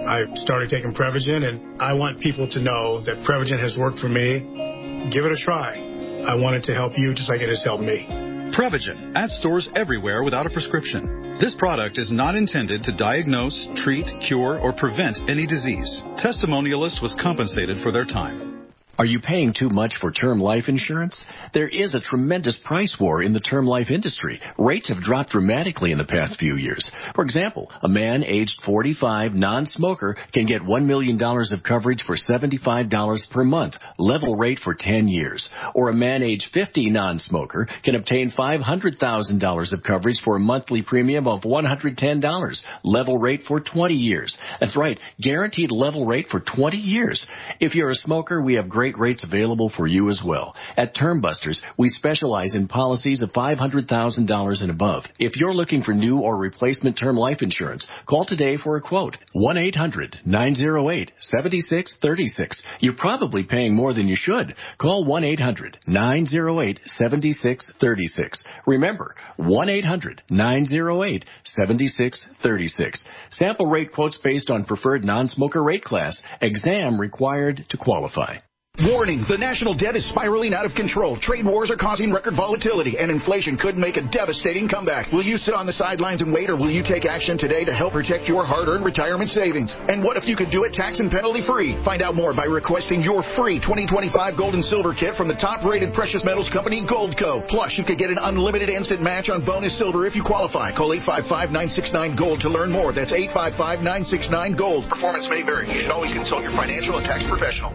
I started taking Prevagen, and I want people to know that Prevagen has worked for me. Give it a try. I want it to help you just like it has helped me. Prevagen, at stores everywhere without a prescription. This product is not intended to diagnose, treat, cure, or prevent any disease. Testimonialist was compensated for their time. Are you paying too much for term life insurance? There is a tremendous price war in the term life industry. Rates have dropped dramatically in the past few years. For example, a man aged forty-five, non-smoker, can get one million dollars of coverage for seventy-five dollars per month, level rate for ten years. Or a man aged fifty, non-smoker, can obtain five hundred thousand dollars of coverage for a monthly premium of one hundred ten dollars, level rate for twenty years. That's right, guaranteed level rate for twenty years. If you're a smoker, we have great rates available for you as well. At Term Busters, we specialize in policies of five hundred thousand dollars and above. If you're looking for new or replacement term life insurance, call today for a quote. one eight hundred nine oh eight seven six three six. You're probably paying more than you should. Call one eight hundred nine oh eight seven six three six. Remember, one eight hundred nine oh eight seven six three six. Sample rate quotes based on preferred non-smoker rate class. Exam required to qualify. Warning, the national debt is spiraling out of control. Trade wars are causing record volatility, and inflation could make a devastating comeback. Will you sit on the sidelines and wait, or will you take action today to help protect your hard-earned retirement savings? And what if you could do it tax and penalty-free? Find out more by requesting your free twenty twenty-five gold and silver kit from the top-rated precious metals company, Goldco. Plus, you could get an unlimited instant match on bonus silver if you qualify. Call eight five five nine six nine gold to learn more. That's eight five five nine six nine gold. Performance may vary. You should always consult your financial and tax professional.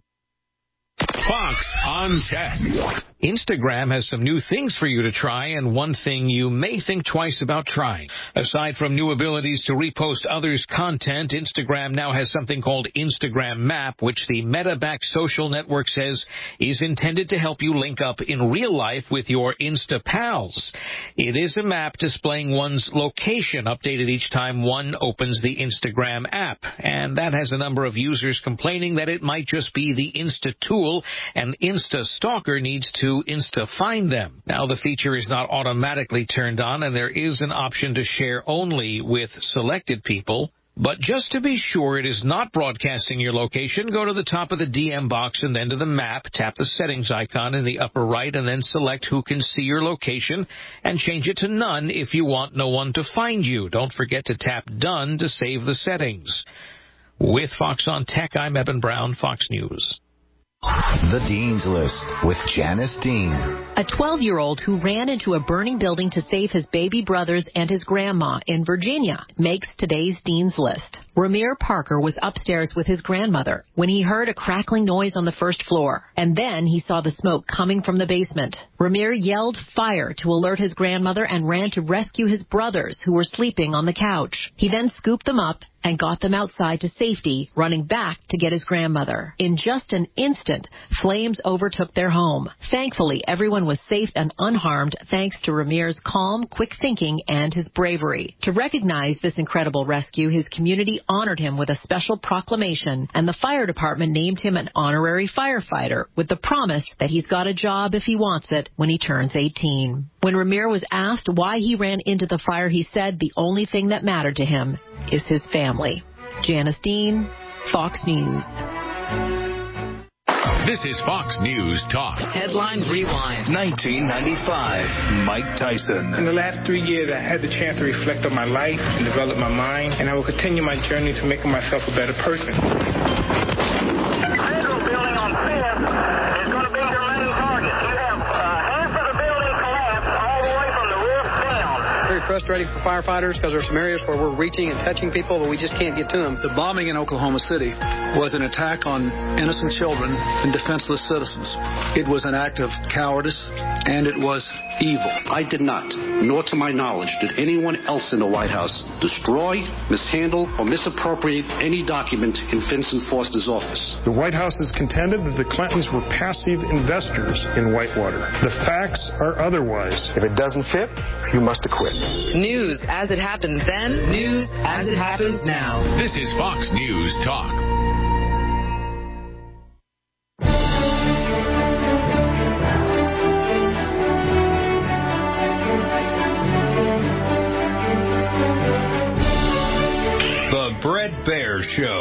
Fox on Tech. Instagram has some new things for you to try, and one thing you may think twice about trying. Aside from new abilities to repost others' content, Instagram now has something called Instagram Map, which the Meta-backed social network says is intended to help you link up in real life with your Insta pals. It is a map displaying one's location, updated each time one opens the Instagram app, and that has a number of users complaining that it might just be the Insta tool, and Insta Stalker needs to Insta find them. Now, the feature is not automatically turned on, and there is an option to share only with selected people. But just to be sure it is not broadcasting your location, go to the top of the D M box and then to the map, tap the settings icon in the upper right, and then select who can see your location, and change it to none if you want no one to find you. Don't forget to tap done to save the settings. With Fox on Tech, I'm Eben Brown, Fox News. The Dean's List with Janice Dean. A twelve-year-old who ran into a burning building to save his baby brothers and his grandma in Virginia makes today's Dean's List. Ramir Parker was upstairs with his grandmother when he heard a crackling noise on the first floor, and then he saw the smoke coming from the basement. Ramir yelled fire to alert his grandmother and ran to rescue his brothers who were sleeping on the couch. He then scooped them up and got them outside to safety, running back to get his grandmother. In just an instant, flames overtook their home. Thankfully, everyone was safe and unharmed thanks to Ramir's calm, quick thinking, and his bravery. To recognize this incredible rescue, his community honored him with a special proclamation, and the fire department named him an honorary firefighter with the promise that he's got a job if he wants it when he turns eighteen. When Ramir was asked why he ran into the fire, he said the only thing that mattered to him is his family. Janice Dean, Fox News. This is Fox News Talk. Headline Rewind. nineteen ninety-five. Mike Tyson. In the last three years, I had the chance to reflect on my life and develop my mind, and I will continue my journey to making myself a better person. Federal building on Fifth is going to be your main target. You have uh, half of the building collapsed all the way from the roof down. Very frustrating for firefighters because there's some areas where we're reaching and touching people, but we just can't get to them. The bombing in Oklahoma City was an attack on innocent children and defenseless citizens. It was an act of cowardice, and it was evil. I did not, nor to my knowledge, did anyone else in the White House destroy, mishandle, or misappropriate any document in Vincent Foster's office. The White House has contended that the Clintons were passive investors in Whitewater. The facts are otherwise. If it doesn't fit, you must acquit. News as it happened then, news as it happens now. This is Fox News Talk. The Bret Baier Show.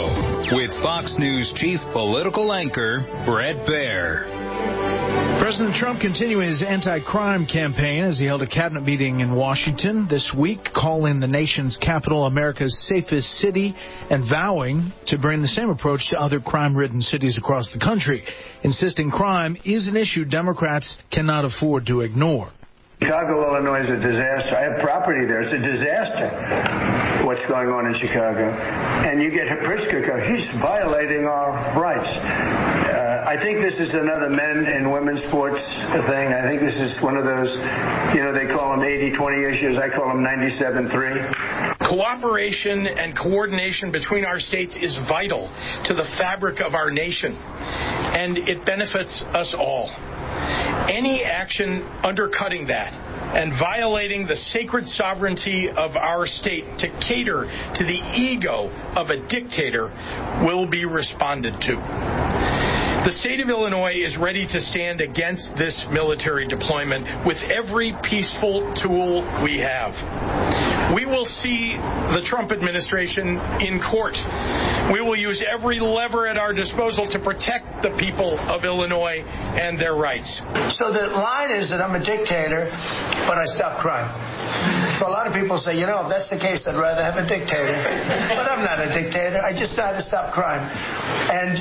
with Fox News chief political anchor Bret Baier. President Trump continuing his anti-crime campaign as he held a cabinet meeting in Washington this week, calling the nation's capital America's safest city and vowing to bring the same approach to other crime-ridden cities across the country, insisting crime is an issue Democrats cannot afford to ignore. Chicago, Illinois is a disaster. I have property there. It's a disaster what's going on in Chicago. And you get Pritzker, he's violating our rights. Uh, I think this is another men and women's sports thing. I think this is one of those, you know, they call them eighty twenty issues. I call them ninety-seven three. Cooperation and coordination between our states is vital to the fabric of our nation, and it benefits us all. Any action undercutting that and violating the sacred sovereignty of our state to cater to the ego of a dictator will be responded to. The state of Illinois is ready to stand against this military deployment with every peaceful tool we have. We will see the Trump administration in court. We will use every lever at our disposal to protect the people of Illinois and their rights. So the line is that I'm a dictator, but I stop crime. So a lot of people say, you know, if that's the case, I'd rather have a dictator. But I'm not a dictator. I just try to stop crime. And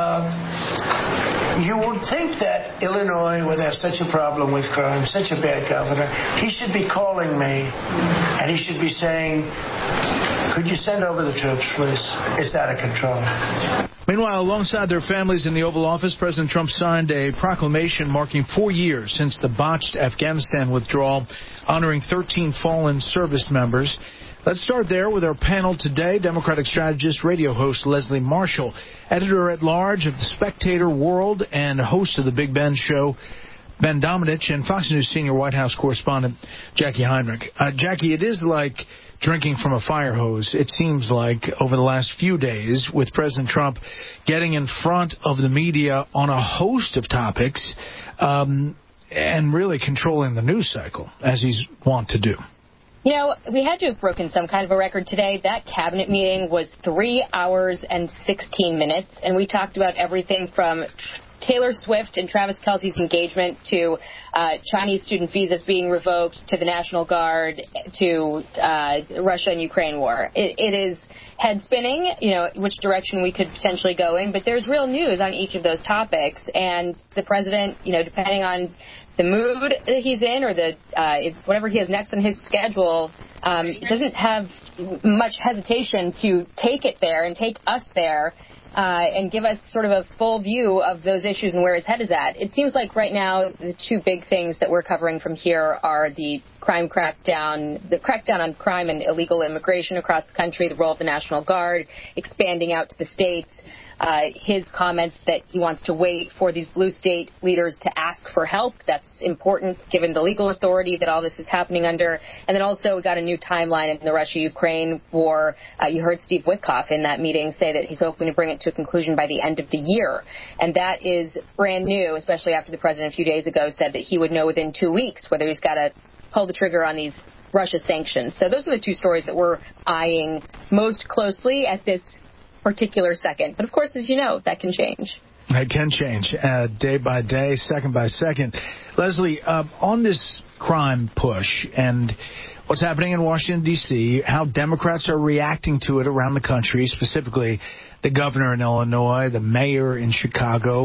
uh, you would think that Illinois would have such a problem with crime, such a bad governor. He should be calling me, and he should be saying, could you send over the troops, please? It's out of control. Meanwhile, alongside their families in the Oval Office, President Trump signed a proclamation marking four years since the botched Afghanistan withdrawal, honoring thirteen fallen service members. Let's start there with our panel today. Democratic strategist, radio host Leslie Marshall, editor-at-large of The Spectator World and host of the Big Ben Show, Ben Domenech, and Fox News senior White House correspondent Jackie Heinrich. Uh, Jackie, it is like drinking from a fire hose, it seems like, over the last few days, with President Trump getting in front of the media on a host of topics um, and really controlling the news cycle, as he's wont to do. You know, we had to have broken some kind of a record today. That cabinet meeting was three hours and sixteen minutes, and we talked about everything from Taylor Swift and Travis Kelce's engagement to uh, Chinese student visas being revoked, to the National Guard, to uh, Russia and Ukraine war. It, it is head spinning, you know, which direction we could potentially go in, but there's real news on each of those topics. And the president, you know, depending on the mood that he's in or the uh, if whatever he has next on his schedule, um, doesn't have much hesitation to take it there and take us there. Uh, and give us sort of a full view of those issues and where his head is at. It seems like right now the two big things that we're covering from here are the crime crackdown, the crackdown on crime and illegal immigration across the country, the role of the National Guard, expanding out to the states, uh, his comments that he wants to wait for these blue state leaders to ask for help. That's important given the legal authority that all this is happening under. And then also we got a new timeline in the Russia-Ukraine war. Uh, you heard Steve Witkoff in that meeting say that he's hoping to bring it to a conclusion by the end of the year. And that is brand new, especially after the president a few days ago said that he would know within two weeks whether he's got to pull the trigger on these Russia sanctions. So those are the two stories that we're eyeing most closely at this particular second. But of course, as you know, that can change. It can change uh, day by day, second by second. Leslie, uh, on this crime push and what's happening in Washington, D C, how Democrats are reacting to it around the country, specifically the governor in Illinois, the mayor in Chicago.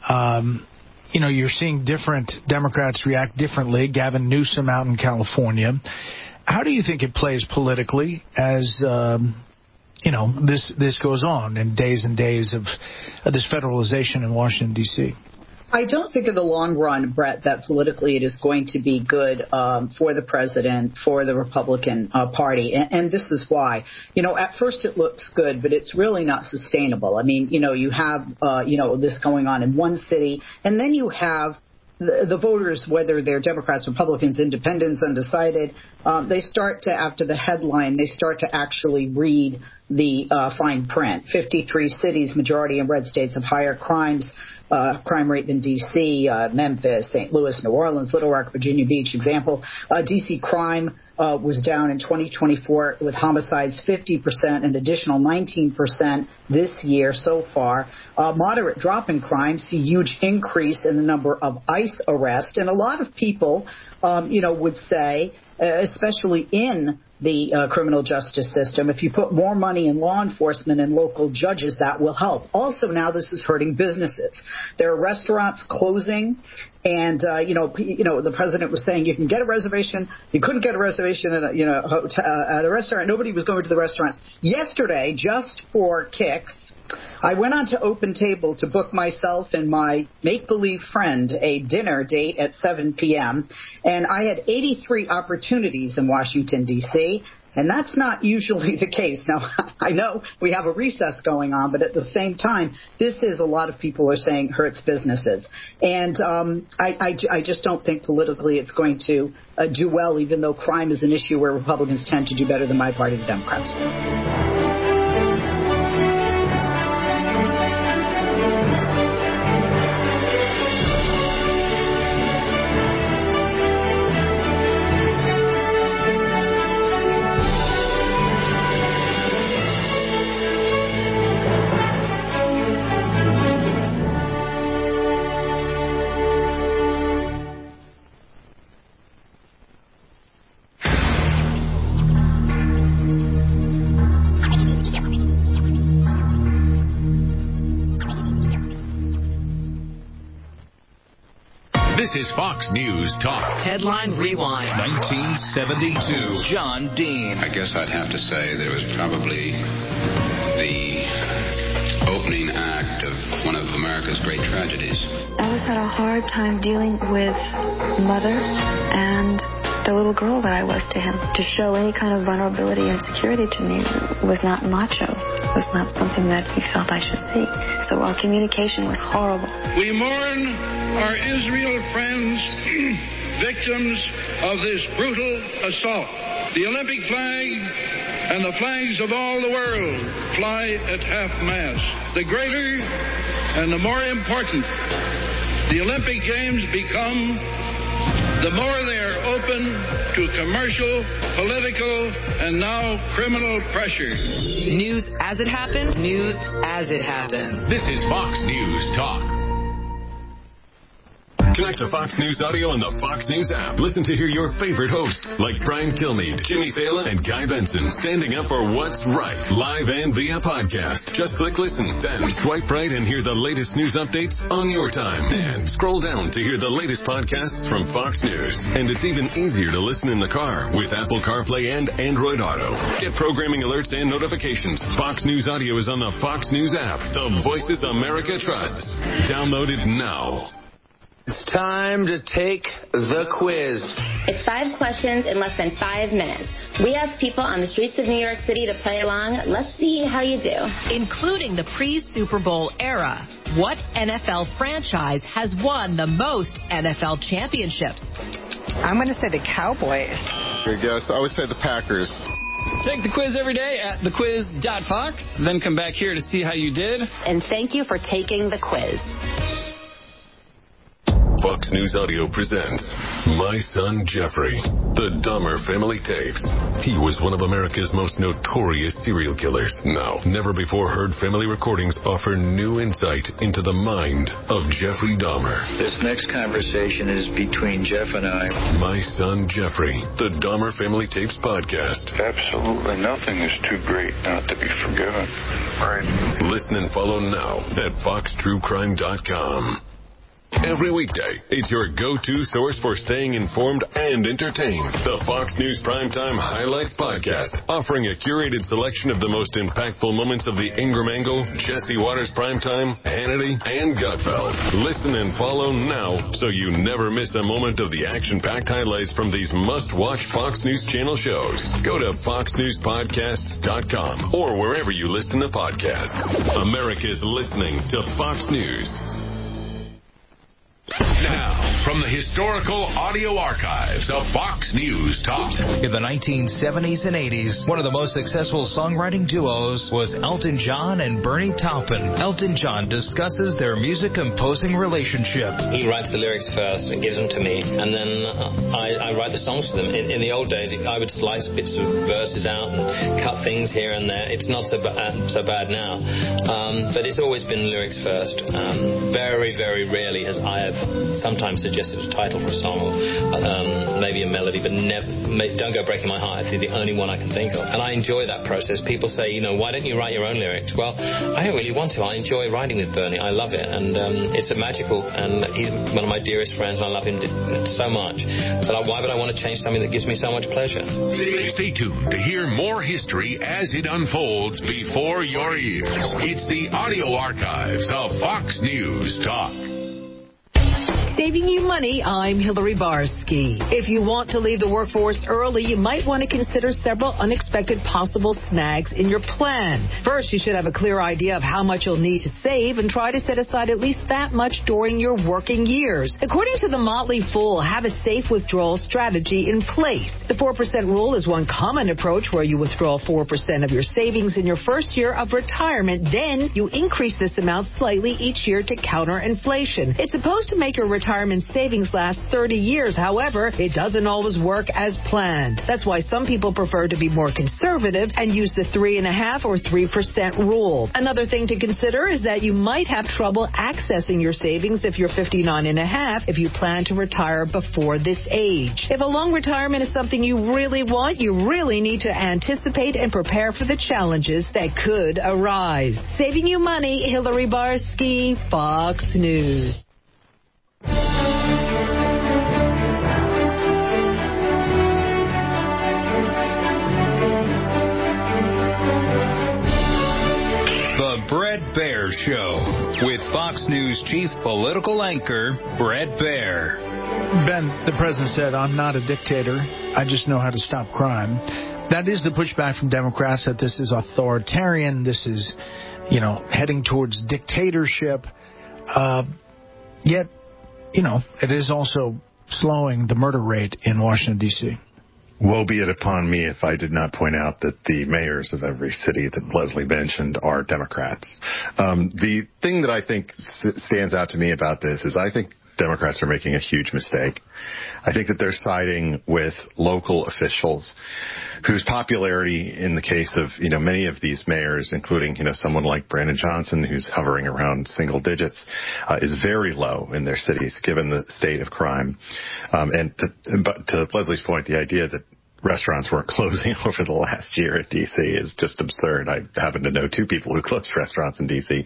Um, you know, you're seeing different Democrats react differently. Gavin Newsom out in California. How do you think it plays politically as, um, you know, this this goes on in days and days of, of this federalization in Washington, D C? I don't think in the long run, Brett, that politically it is going to be good um, for the president, for the Republican uh, Party. And, and this is why. You know, at first it looks good, but it's really not sustainable. I mean, you know, you have, uh, you know, this going on in one city, and then you have the, the voters, whether they're Democrats, Republicans, independents, undecided, um, they start to, after the headline, they start to actually read the uh, fine print. fifty-three cities, majority in red states, have higher crimes uh, crime rate than D C, uh, Memphis, Saint Louis, New Orleans, Little Rock, Virginia Beach. Example, uh, D C crime Uh, was down in twenty twenty-four with homicides fifty percent, an additional nineteen percent this year so far. Uh, moderate drop in crime, see huge increase in the number of ICE arrests. And a lot of people, um, you know, would say, uh, especially in the uh, criminal justice system, if you put more money in law enforcement and local judges, that will help. Also, now this is hurting businesses. There are restaurants closing, and uh, you know, you know, the president was saying you can get a reservation. You couldn't get a reservation at a, you know, hotel, uh, at a restaurant. Nobody was going to the restaurants yesterday, just for kicks. I went on to Open Table to book myself and my make-believe friend a dinner date at seven p.m., and I had eighty-three opportunities in Washington, D C, and that's not usually the case. Now, I know we have a recess going on, but at the same time, this is, a lot of people are saying, hurts businesses. And um, I, I, I just don't think politically it's going to uh, do well, even though crime is an issue where Republicans tend to do better than my party, the Democrats. This is Fox News Talk. Headline Rewind. nineteen seventy-two. John Dean. I guess I'd have to say that it was probably the opening act of one of America's great tragedies. I was had a hard time dealing with Mother and the little girl that I was to him. To show any kind of vulnerability and security to me was not macho. It was not something that he felt I should see. So our communication was horrible. We mourn our Israel friends, victims of this brutal assault. The Olympic flag and the flags of all the world fly at half-mast. The greater and the more important the Olympic Games become, the more they are open to commercial, political, and now criminal pressure. News as it happens, news as it happens. This is Fox News Talk. Connect to Fox News Audio on the Fox News app. Listen to hear your favorite hosts like Brian Kilmeade, Jimmy Fallon, and Guy Benson standing up for what's right, live and via podcast. Just click listen, then swipe right and hear the latest news updates on your time. And scroll down to hear the latest podcasts from Fox News. And it's even easier to listen in the car with Apple CarPlay and Android Auto. Get programming alerts and notifications. Fox News Audio is on the Fox News app. The voices America trusts. Download it now. It's time to take the quiz. It's five questions in less than five minutes. We asked people on the streets of New York City to play along. Let's see how you do. Including the pre-Super Bowl era, what N F L franchise has won the most N F L championships? I'm going to say the Cowboys. Good guess. I would say the Packers. Take the quiz every day at the quiz dot fox. Then come back here to see how you did. And thank you for taking the quiz. Fox News Audio presents My Son Jeffrey, the Dahmer Family Tapes. He was one of America's most notorious serial killers. Now, never before heard family recordings offer new insight into the mind of Jeffrey Dahmer. This next conversation is between Jeff and I. My Son Jeffrey, the Dahmer Family Tapes podcast. Absolutely nothing is too great not to be forgiven. Right. Listen and follow now at fox true crime dot com. Every weekday, it's your go-to source for staying informed and entertained. The Fox News Primetime Highlights Podcast, offering a curated selection of the most impactful moments of the Ingram Angle, Jesse Waters Primetime, Hannity, and Gutfeld. Listen and follow now so you never miss a moment of the action-packed highlights from these must-watch Fox News Channel shows. Go to fox news podcasts dot com or wherever you listen to podcasts. America's listening to Fox News. Now, from the historical audio archives of Fox News Talk. In the nineteen seventies and eighties, one of the most successful songwriting duos was Elton John and Bernie Taupin. Elton John discusses their music composing relationship. He writes the lyrics first and gives them to me, and then I, I write the songs for them. In, in the old days, I would slice bits of verses out and cut things here and there. It's not so bad, so bad now, um, but it's always been lyrics first. Um, very, very rarely has I have sometimes suggested a title for a song, or um, maybe a melody, but never. Don't Go Breaking My Heart. It's the only one I can think of, and I enjoy that process. People say, you know, why don't you write your own lyrics? Well, I don't really want to. I enjoy writing with Bernie. I love it, and um, it's a magical. And he's one of my dearest friends, and I love him so much. But I, why would I want to change something that gives me so much pleasure? Stay tuned to hear more history as it unfolds before your ears. It's the audio archives of Fox News Talk. Saving you money, I'm Hillary Barsky. If you want to leave the workforce early, you might want to consider several unexpected possible snags in your plan. First, you should have a clear idea of how much you'll need to save and try to set aside at least that much during your working years. According to the Motley Fool, have a safe withdrawal strategy in place. The four percent rule is one common approach where you withdraw four percent of your savings in your first year of retirement. Then you increase this amount slightly each year to counter inflation. It's supposed to make your retirement Retirement savings last thirty years. However, it doesn't always work as planned. That's why some people prefer to be more conservative and use the three and a half or three percent rule. Another thing to consider is that you might have trouble accessing your savings if you're fifty-nine and a half if you plan to retire before this age. If a long retirement is something you really want, you really need to anticipate and prepare for the challenges that could arise. Saving you money, Hillary Barsky, Fox News. The Bret Baier Show with Fox News chief political anchor Bret Baier. Ben, the president said, I'm not a dictator. I just know how to stop crime. That is the pushback from Democrats, that this is authoritarian. This is, you know, heading towards dictatorship. Uh, yet, you know, it is also slowing the murder rate in Washington, D C Woe be it upon me if I did not point out that the mayors of every city that Leslie mentioned are Democrats. Um, the thing that I think stands out to me about this is I think Democrats are making a huge mistake. I think that they're siding with local officials whose popularity in the case of, you know, many of these mayors, including, you know, someone like Brandon Johnson, who's hovering around single digits, uh, is very low in their cities, given the state of crime. Um, and to, but to Leslie's point, the idea that restaurants weren't closing over the last year at D C is just absurd. I happen to know two people who closed restaurants in D C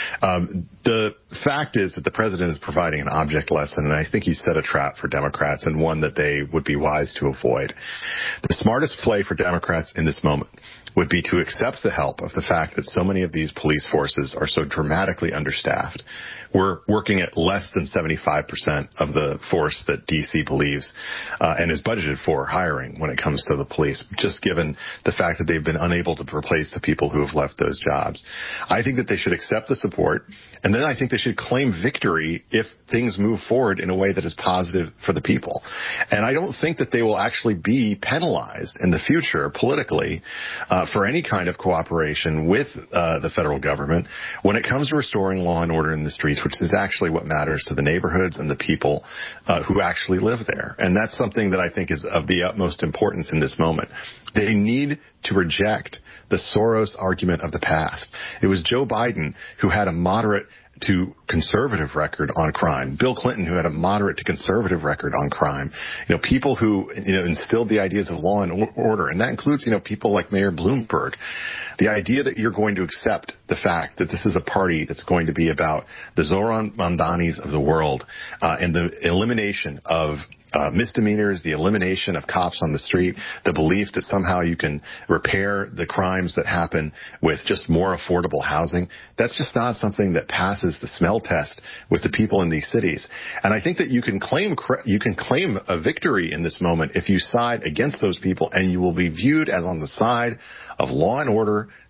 Um, the fact is that the president is providing an object lesson, and I think he set a trap for Democrats, and one that they would be wise to avoid. The smartest play for Democrats in this moment would be to accept the help of the fact that so many of these police forces are so dramatically understaffed. We're working at less than seventy-five percent of the force that D C believes uh, and is budgeted for hiring when it comes to the police, just given the fact that they've been unable to replace the people who have left those jobs. I think that they should accept the support, and then I think they should claim victory if things move forward in a way that is positive for the people. And I don't think that they will actually be penalized in the future politically uh, for any kind of cooperation with uh, the federal government when it comes to restoring law and order in the streets, which is actually what matters to the neighborhoods and the people uh, who actually live there. And that's something that I think is of the utmost importance in this moment. They need to reject the Soros argument of the past. It was Joe Biden who had a moderate to conservative record on crime. Bill Clinton, who had a moderate to conservative record on crime. You know, people who, you know, instilled the ideas of law and order. And that includes, you know, people like Mayor Bloomberg. The idea that you're going to accept the fact that this is a party that's going to be about the Zoran Mamdanis of the world uh, and the elimination of Uh, misdemeanors, the elimination of cops on the street, the belief that somehow you can repair the crimes that happen with just more affordable housing. That's just not something that passes the smell test with the people in these cities. And I think that you can claim you can claim a victory in this moment if you side against those people, and you will be viewed as on the side of law and order,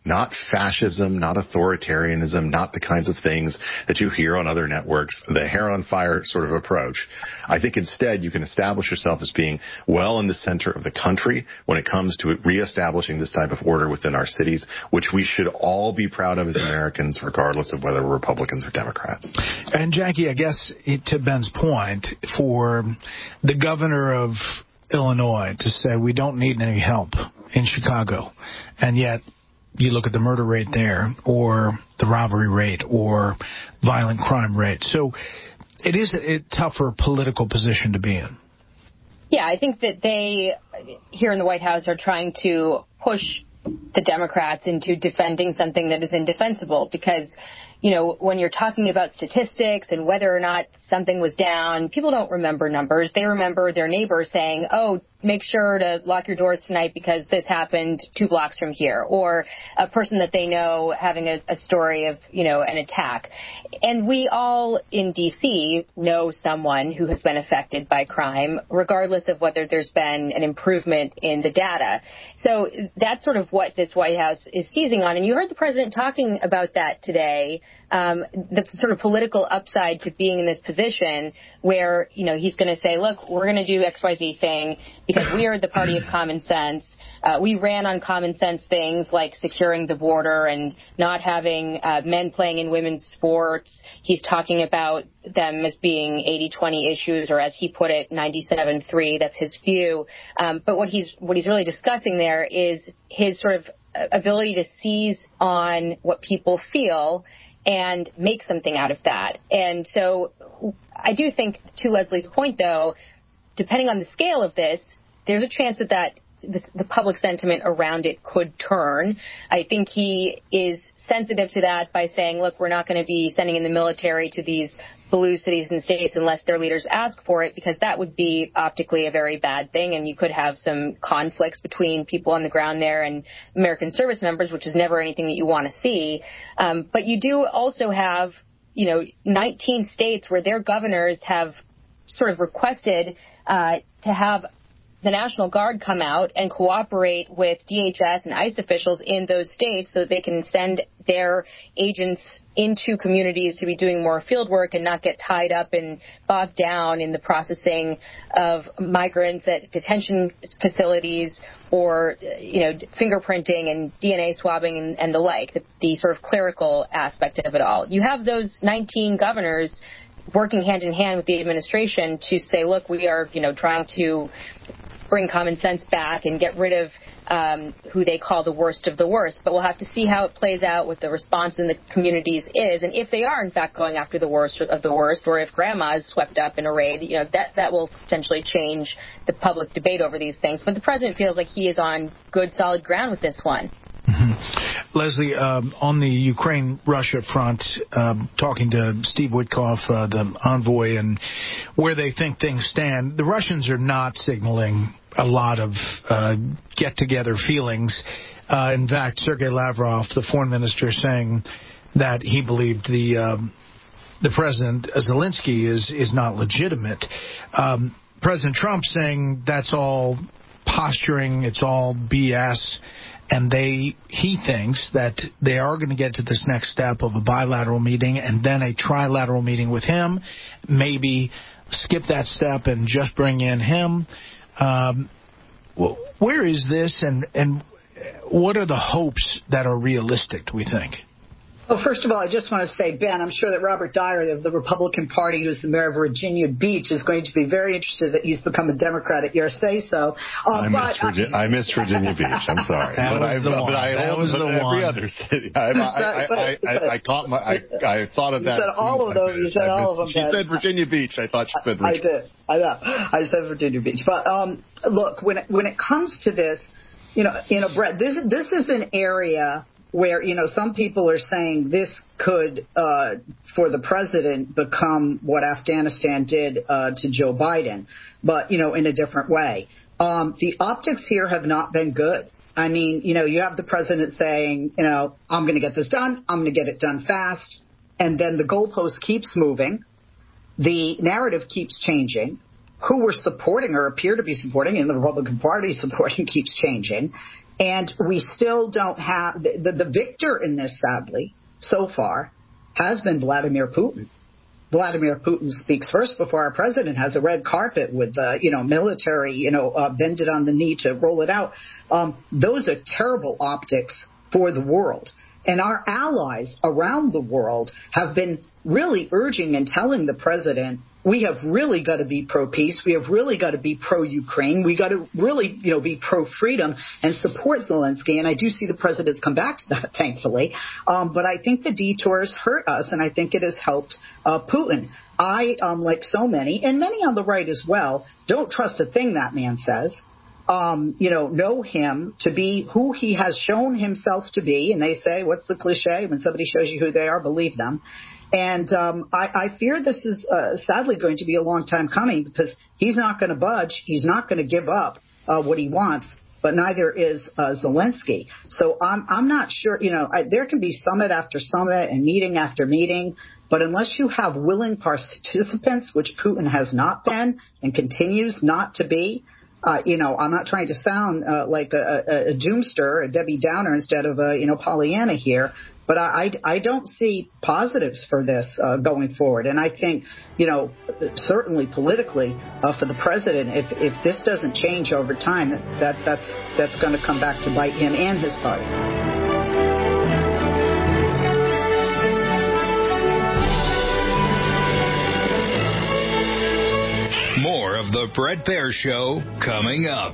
not fascism, not authoritarianism, not the kinds of things that you hear on other networks, the hair on fire sort of approach. I think instead you can establish yourself as being well in the center of the country when it comes to reestablishing this type of order within our cities, which we should all be proud of as Americans, regardless of whether we're Republicans or Democrats. And Jackie, I guess it, to Ben's point, for the governor of Illinois to say we don't need any help in Chicago, and yet you look at the murder rate there, or the robbery rate, or violent crime rate. So it is a tougher political position to be in. Yeah, I think that they, here in the White House, are trying to push the Democrats into defending something that is indefensible, because, you know, when you're talking about statistics and whether or not something was down, people don't remember numbers. They remember their neighbor saying, oh, make sure to lock your doors tonight because this happened two blocks from here, or a person that they know having a, a story of, you know, an attack. And we all in D C know someone who has been affected by crime, regardless of whether there's been an improvement in the data. So that's sort of what this White House is seizing on. And you heard the president talking about that today, um, the sort of political upside to being in this position where, you know, he's going to say, look, we're going to do X Y Z thing because we are the party of common sense. Uh, we ran on common sense things like securing the border and not having uh, men playing in women's sports. He's talking about them as being eighty twenty issues, or as he put it, ninety-seven three. That's his view. Um, but what he's what he's really discussing there is his sort of ability to seize on what people feel and make something out of that. And so I do think, to Leslie's point, though, depending on the scale of this, there's a chance that, that the, the public sentiment around it could turn. I think he is sensitive to that by saying, look, we're not going to be sending in the military to these blue cities and states unless their leaders ask for it, because that would be optically a very bad thing, and you could have some conflicts between people on the ground there and American service members, which is never anything that you want to see. Um, but you do also have, you know, nineteen states where their governors have sort of requested uh, to have the National Guard come out and cooperate with D H S and ICE officials in those states so that they can send their agents into communities to be doing more field work and not get tied up and bogged down in the processing of migrants at detention facilities, or, you know, fingerprinting and D N A swabbing and, and the like, the, the sort of clerical aspect of it all. You have those nineteen governors working hand in hand with the administration to say, look, we are, you know, trying to bring common sense back and get rid of um, who they call the worst of the worst. But we'll have to see how it plays out, what the response in the communities is, and if they are, in fact, going after the worst of the worst, or if grandma is swept up in a raid, you know, that, that will potentially change the public debate over these things. But the president feels like he is on good, solid ground with this one. Mm-hmm. Leslie, um, on the Ukraine-Russia front, um, talking to Steve Witkoff, uh, the envoy, and where they think things stand, the Russians are not signaling a lot of uh, get-together feelings. Uh, in fact, Sergei Lavrov, the foreign minister, saying that he believed the uh, the president, Zelensky, is, is not legitimate. Um, President Trump saying that's all posturing, it's all B S, and they, he thinks that they are going to get to this next step of a bilateral meeting and then a trilateral meeting with him, maybe skip that step and just bring in him. Um, where is this, and, and what are the hopes that are realistic, do we think? Well, first of all, I just want to say, Ben, I'm sure that Robert Dyer of the Republican Party, who's the mayor of Virginia Beach, is going to be very interested that he's become a Democrat at your say-so. Um, I, but, miss Virginia, I miss Virginia Beach. I'm sorry. That but was I, the but one. I That was the every one. other city. I, I, I, I, I, I caught my. I, I thought of you that. You said all of them. You said all of them. She Ben. said Virginia Beach. I thought she said I Virginia. did. I know. I said Virginia Beach. But um, look, when it, when it comes to this, you know, you know, Brett, this this is an area where, you know, some people are saying this could, uh, for the president, become what Afghanistan did uh, to Joe Biden, but, you know, in a different way. Um, the optics here have not been good. I mean, you know, you have the president saying, you know, I'm going to get this done. I'm going to get it done fast. And then the goalpost keeps moving. The narrative keeps changing. Who we're supporting or appear to be supporting, and the Republican Party supporting, keeps changing. And we still don't have the, the, the victor in this, sadly, so far, has been Vladimir Putin. Vladimir Putin speaks first before our president has a red carpet with, uh, you know, military, you know, uh, bended on the knee to roll it out. Um, those are terrible optics for the world. And our allies around the world have been really urging and telling the president, we have really got to be pro-peace. We have really got to be pro-Ukraine. We got to really, you know, be pro-freedom and support Zelensky. And I do see the president's come back to that, thankfully. Um, but I think the detours hurt us, and I think it has helped uh, Putin. I, um, like so many, and many on the right as well, don't trust a thing that man says. Um, you know, know him to be who he has shown himself to be. And they say, what's the cliche? When somebody shows you who they are, believe them. And um, I, I fear this is uh, sadly going to be a long time coming because he's not going to budge. He's not going to give up uh, what he wants, but neither is uh, Zelensky. So I'm, I'm not sure, you know, I, there can be summit after summit and meeting after meeting, but unless you have willing participants, which Putin has not been and continues not to be, Uh, you know, I'm not trying to sound uh, like a, a, a doomster, a Debbie Downer instead of a, you know, Pollyanna here, but I, I, I don't see positives for this uh, going forward. And I think, you know, certainly politically uh, for the president, if, if this doesn't change over time, that that's that's going to come back to bite him and his party. More of the Bret Baier Show coming up.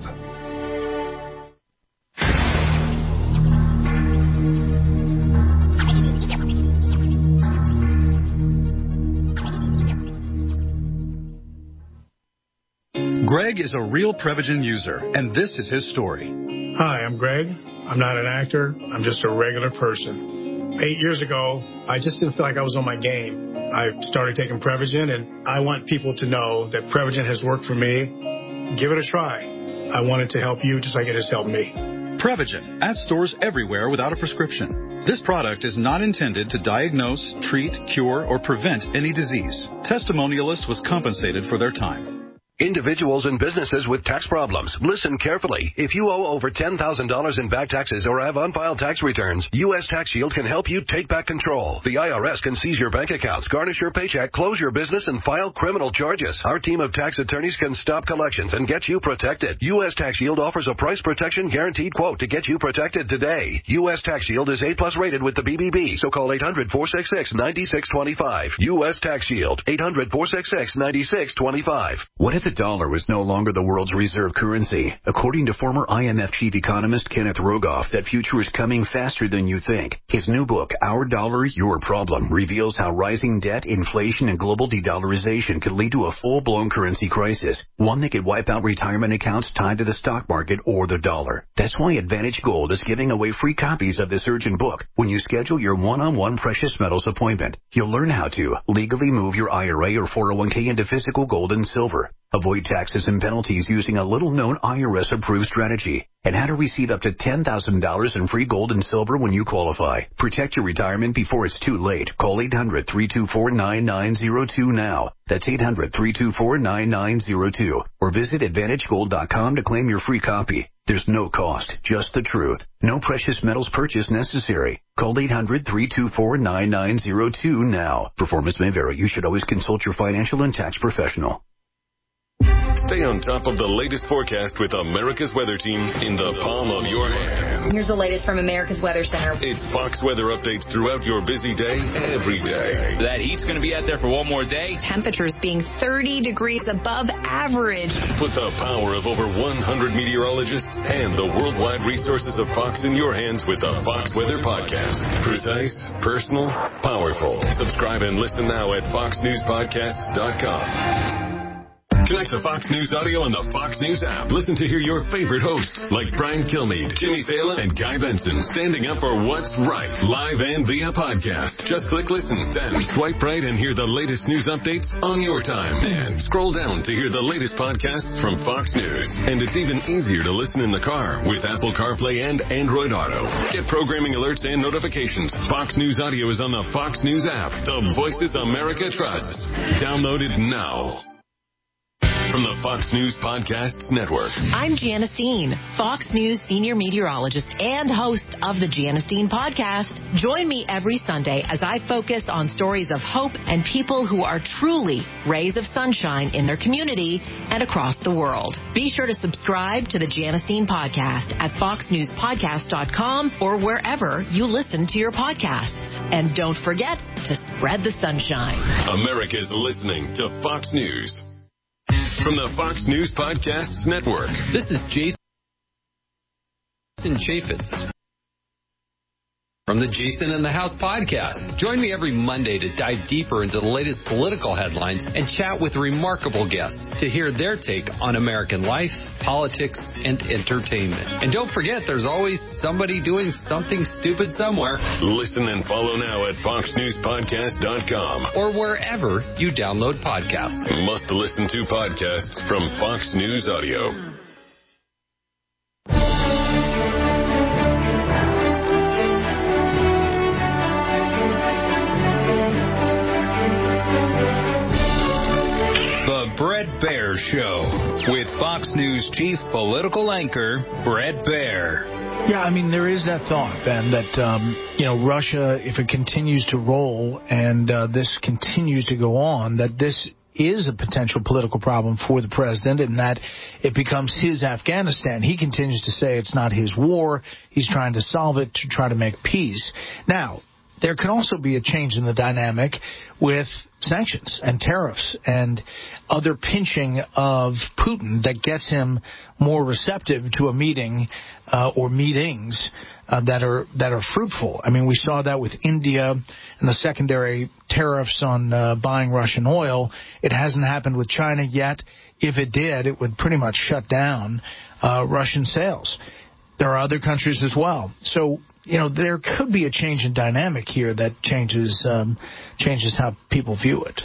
Greg is a real Prevagen user, and this is his story. Hi, I'm Greg. I'm not an actor. I'm just a regular person. Eight years ago, I just didn't feel like I was on my game. I started taking Prevagen, and I want people to know that Prevagen has worked for me. Give it a try. I want it to help you just like it has helped me. Prevagen, at stores everywhere without a prescription. This product is not intended to diagnose, treat, cure, or prevent any disease. Testimonialist was compensated for their time. Individuals and businesses with tax problems, listen carefully. If you owe over ten thousand dollars in back taxes or have unfiled tax returns, U S Tax Shield can help you take back control. The I R S can seize your bank accounts, garnish your paycheck, close your business, and file criminal charges. Our team of tax attorneys can stop collections and get you protected. U S Tax Shield offers a price protection guaranteed quote to get you protected today. U S Tax Shield is A plus rated with the B B B, so call eight hundred, four six six, nine six two five. U S Tax Shield, eight hundred, four six six, nine six two five. What if the dollar was no longer the world's reserve currency? According to former I M F chief economist Kenneth Rogoff, that future is coming faster than you think. His new book, Our Dollar, Your Problem, reveals how rising debt, inflation, and global de-dollarization could lead to a full-blown currency crisis, one that could wipe out retirement accounts tied to the stock market or the dollar. That's why Advantage Gold is giving away free copies of this urgent book when you schedule your one-on-one precious metals appointment. You'll learn how to legally move your I R A or four oh one k into physical gold and silver, avoid taxes and penalties using a little-known I R S-approved strategy, and how to receive up to ten thousand dollars in free gold and silver when you qualify. Protect your retirement before it's too late. Call eight hundred, three two four, nine nine zero two now. That's eight hundred, three two four, nine nine zero two. Or visit advantage gold dot com to claim your free copy. There's no cost, just the truth. No precious metals purchase necessary. Call eight hundred, three two four, nine nine zero two now. Performance may vary. You should always consult your financial and tax professional. Stay on top of the latest forecast with America's Weather Team in the palm of your hand. Here's the latest from America's Weather Center. It's Fox weather updates throughout your busy day, every day. That heat's going to be out there for one more day. Temperatures being thirty degrees above average. Put the power of over one hundred meteorologists and the worldwide resources of Fox in your hands with the Fox Weather Podcast. Precise, personal, powerful. Subscribe and listen now at fox news podcasts dot com. Connect to Fox News Audio on the Fox News app. Listen to hear your favorite hosts like Brian Kilmeade, Jimmy Fallon, and Guy Benson standing up for what's right, live and via podcast. Just click listen, then swipe right and hear the latest news updates on your time. And scroll down to hear the latest podcasts from Fox News. And it's even easier to listen in the car with Apple CarPlay and Android Auto. Get programming alerts and notifications. Fox News Audio is on the Fox News app. The voices America trusts. Download it now. from the Fox News Podcasts Network. I'm Janice Dean, Fox News senior meteorologist and host of the Janice Dean Podcast. Join me every Sunday as I focus on stories of hope and people who are truly rays of sunshine in their community and across the world. Be sure to subscribe to the Janice Dean Podcast at fox news podcast dot com or wherever you listen to your podcasts. And don't forget to spread the sunshine. America's listening to Fox News. From the Fox News Podcasts Network. This is Jason Chaffetz from the Jason in the House podcast. Join me every Monday to dive deeper into the latest political headlines and chat with remarkable guests to hear their take on American life, politics, and entertainment. And don't forget, there's always somebody doing something stupid somewhere. Listen and follow now at fox news podcast dot com or wherever you download podcasts. Must listen to podcasts from Fox News Audio. Bret Baier Show with Fox News chief political anchor Bret Baier. Yeah, I mean, there is that thought, Ben, that, um, you know, Russia, if it continues to roll and uh, this continues to go on, that this is a potential political problem for the president and that it becomes his Afghanistan. He continues to say it's not his war. He's trying to solve it to try to make peace. Now, there could also be a change in the dynamic with sanctions and tariffs and other pinching of Putin that gets him more receptive to a meeting uh, or meetings uh, that are that are fruitful. I mean, we saw that with India and the secondary tariffs on uh, buying Russian oil. It hasn't happened with China yet. If it did, it would pretty much shut down uh, Russian sales. There are other countries as well. So, you know, there could be a change in dynamic here that changes um, changes how people view it.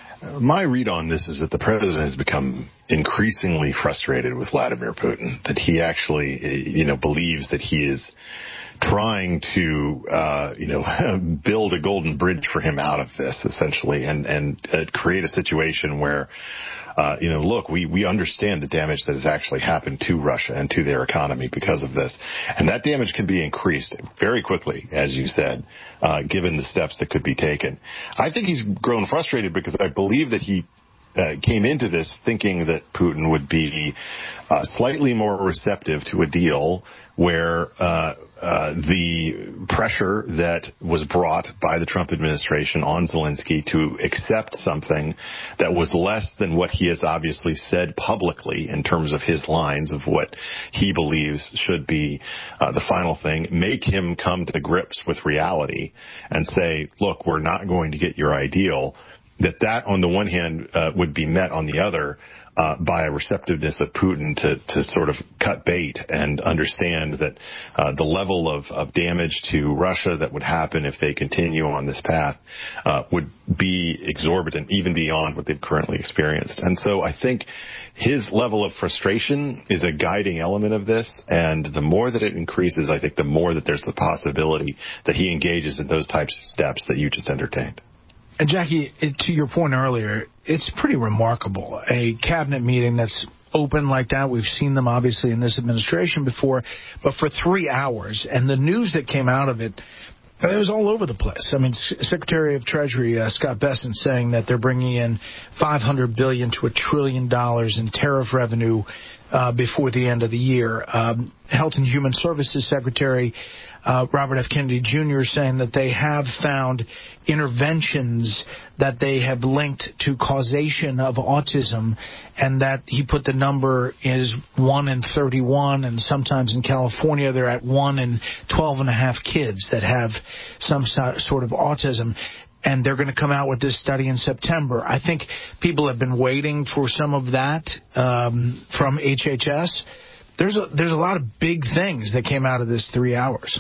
My read on this is that the president has become increasingly frustrated with Vladimir Putin, that he actually, you know, believes that he is trying to, uh, you know, build a golden bridge for him out of this, essentially, and, and uh, create a situation where, uh, you know, look, we, we understand the damage that has actually happened to Russia and to their economy because of this. And that damage can be increased very quickly, as you said, uh, given the steps that could be taken. I think he's grown frustrated because I believe that he Uh, came into this thinking that Putin would be uh, slightly more receptive to a deal where uh, uh, the pressure that was brought by the Trump administration on Zelensky to accept something that was less than what he has obviously said publicly in terms of his lines of what he believes should be uh, the final thing, make him come to grips with reality and say, look, we're not going to get your ideal. That that, on the one hand, uh, would be met on the other uh, by a receptiveness of Putin to, to sort of cut bait and understand that uh, the level of, of damage to Russia that would happen if they continue on this path uh, would be exorbitant, even beyond what they've currently experienced. And so I think his level of frustration is a guiding element of this, and the more that it increases, I think the more that there's the possibility that he engages in those types of steps that you just entertained. And Jackie, to your point earlier, it's pretty remarkable. A cabinet meeting that's open like that, we've seen them obviously in this administration before, but for three hours. And the news that came out of it, it was all over the place. I mean, Secretary of Treasury uh, Scott Bessent saying that they're bringing in five hundred billion dollars to a trillion dollars in tariff revenue uh, before the end of the year. Um, Health and Human Services Secretary Uh, Robert F. Kennedy Junior saying that they have found interventions that they have linked to causation of autism, and that he put the number is one in thirty-one, and sometimes in California they're at one in twelve and a half kids that have some sort of autism. And they're going to come out with this study in September. I think people have been waiting for some of that um, from H H S. There's a, there's a lot of big things that came out of this three hours.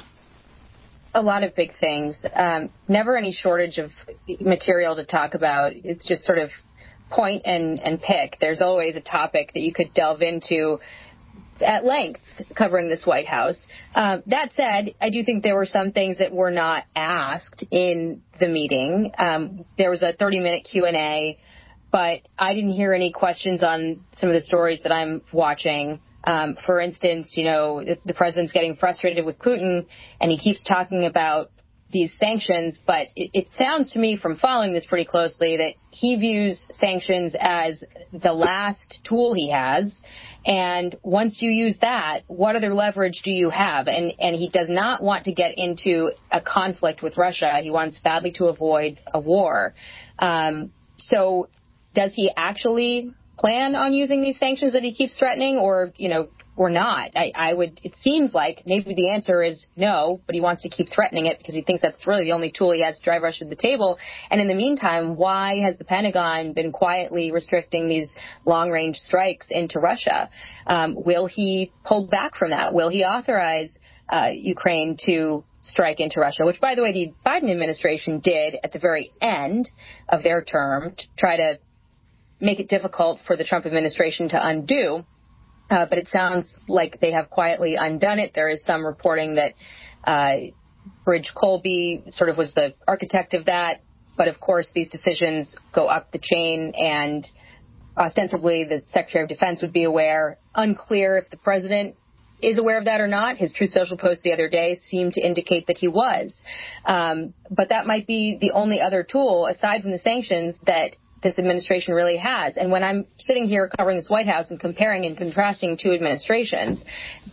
A lot of big things. Um, never any shortage of material to talk about. It's just sort of point and, and pick. There's always a topic that you could delve into at length covering this White House. Um, that said, I do think there were some things that were not asked in the meeting. Um, there was a thirty-minute Q and A but I didn't hear any questions on some of the stories that I'm watching. Um, for instance, you know, the, the president's getting frustrated with Putin, and he keeps talking about these sanctions, but it, it sounds to me from following this pretty closely that he views sanctions as the last tool he has. And once you use that, what other leverage do you have? And, and he does not want to get into a conflict with Russia. He wants badly to avoid a war. Um, so does he actually plan on using these sanctions that he keeps threatening, or, you know, or not? I, I would, it seems like maybe the answer is no, but he wants to keep threatening it because he thinks that's really the only tool he has to drive Russia to the table. And in the meantime, why has the Pentagon been quietly restricting these long-range strikes into Russia? Um, will he pull back from that? Will he authorize uh, Ukraine to strike into Russia, which, by the way, the Biden administration did at the very end of their term to try to make it difficult for the Trump administration to undo. Uh, but it sounds like they have quietly undone it. There is some reporting that uh, Bridge Colby sort of was the architect of that. But, of course, these decisions go up the chain, and ostensibly the Secretary of Defense would be aware. Unclear if the president is aware of that or not. His Truth Social post the other day seemed to indicate that he was. Um, but that might be the only other tool, aside from the sanctions, that this administration really has. And when I'm sitting here covering this White House and comparing and contrasting two administrations,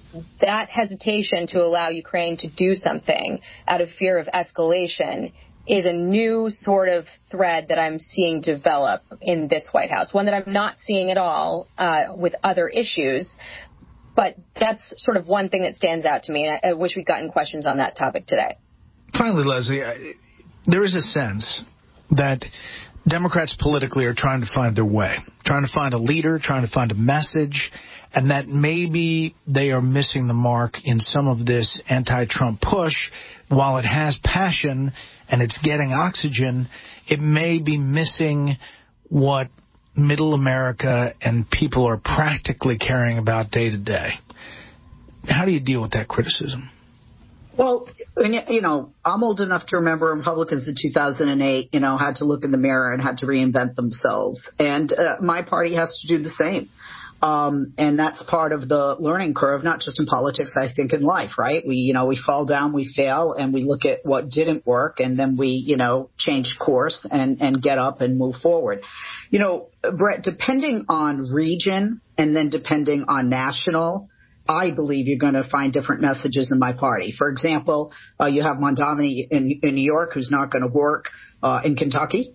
that hesitation to allow Ukraine to do something out of fear of escalation is a new sort of thread that I'm seeing develop in this White House, one that I'm not seeing at all uh, with other issues. But that's sort of one thing that stands out to me, and I, I wish we'd gotten questions on that topic today. Finally, Leslie, I, there is a sense that Democrats politically are trying to find their way, trying to find a leader, trying to find a message, and that maybe they are missing the mark in some of this anti-Trump push. While it has passion and it's getting oxygen, it may be missing what middle America and people are practically caring about day to day. How do you deal with that criticism? Well, you know, I'm old enough to remember Republicans in two thousand eight, you know, had to look in the mirror and had to reinvent themselves. And uh, my party has to do the same. Um, and that's part of the learning curve, not just in politics, I think in life, right? We, you know, we fall down, we fail, and we look at what didn't work, and then we, you know, change course and, and get up and move forward. You know, Brett, depending on region and then depending on national, I believe you're going to find different messages in my party. For example, uh, you have Mondani in, in New York, who's not going to work uh, in Kentucky.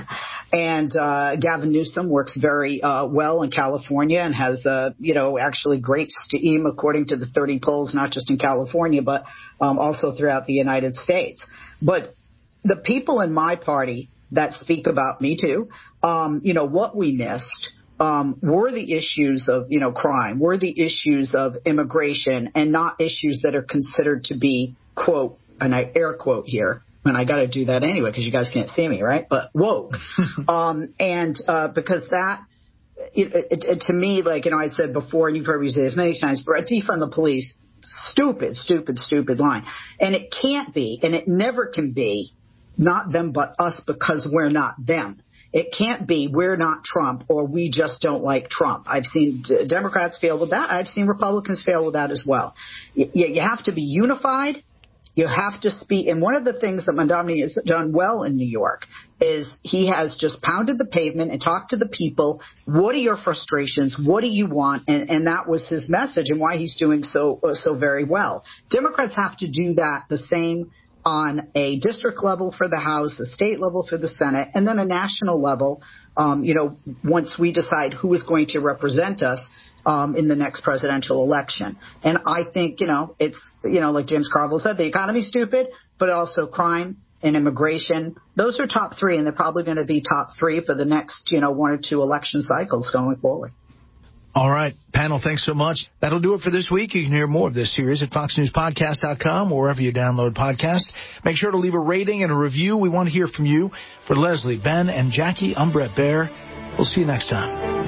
And uh, Gavin Newsom works very uh, well in California and has, uh, you know, actually great steam, according to the thirty polls, not just in California, but um, also throughout the United States. But the people in my party that speak about me, too, um, you know, what we missed um, were the issues of, you know, crime, were the issues of immigration, and not issues that are considered to be, quote, and I air quote here, and I got to do that anyway because you guys can't see me, right? But woke. um, and uh, because that, it, it, it, to me, like, you know, I said before, and you've heard me say this many times, but defund the police, stupid, stupid, stupid line. And it can't be, and it never can be, not them but us because we're not them. It can't be we're not Trump or we just don't like Trump. I've seen Democrats fail with that. I've seen Republicans fail with that as well. You, you have to be unified. You have to speak. And one of the things that Mondani has done well in New York is he has just pounded the pavement and talked to the people. What are your frustrations? What do you want? And, and that was his message and why he's doing so so very well. Democrats have to do that the same on a district level for the House, a state level for the Senate, and then a national level, um, you know, once we decide who is going to represent us um, in the next presidential election. And I think, you know, it's, you know, like James Carville said, the economy's stupid, but also crime and immigration. Those are top three, and they're probably going to be top three for the next, you know, one or two election cycles going forward. All right, panel, thanks so much. That'll do it for this week. You can hear more of this series at fox news podcast dot com or wherever you download podcasts. Make sure to leave a rating and a review. We want to hear from you. For Leslie, Ben, and Jackie, I'm Brett Baer. We'll see you next time.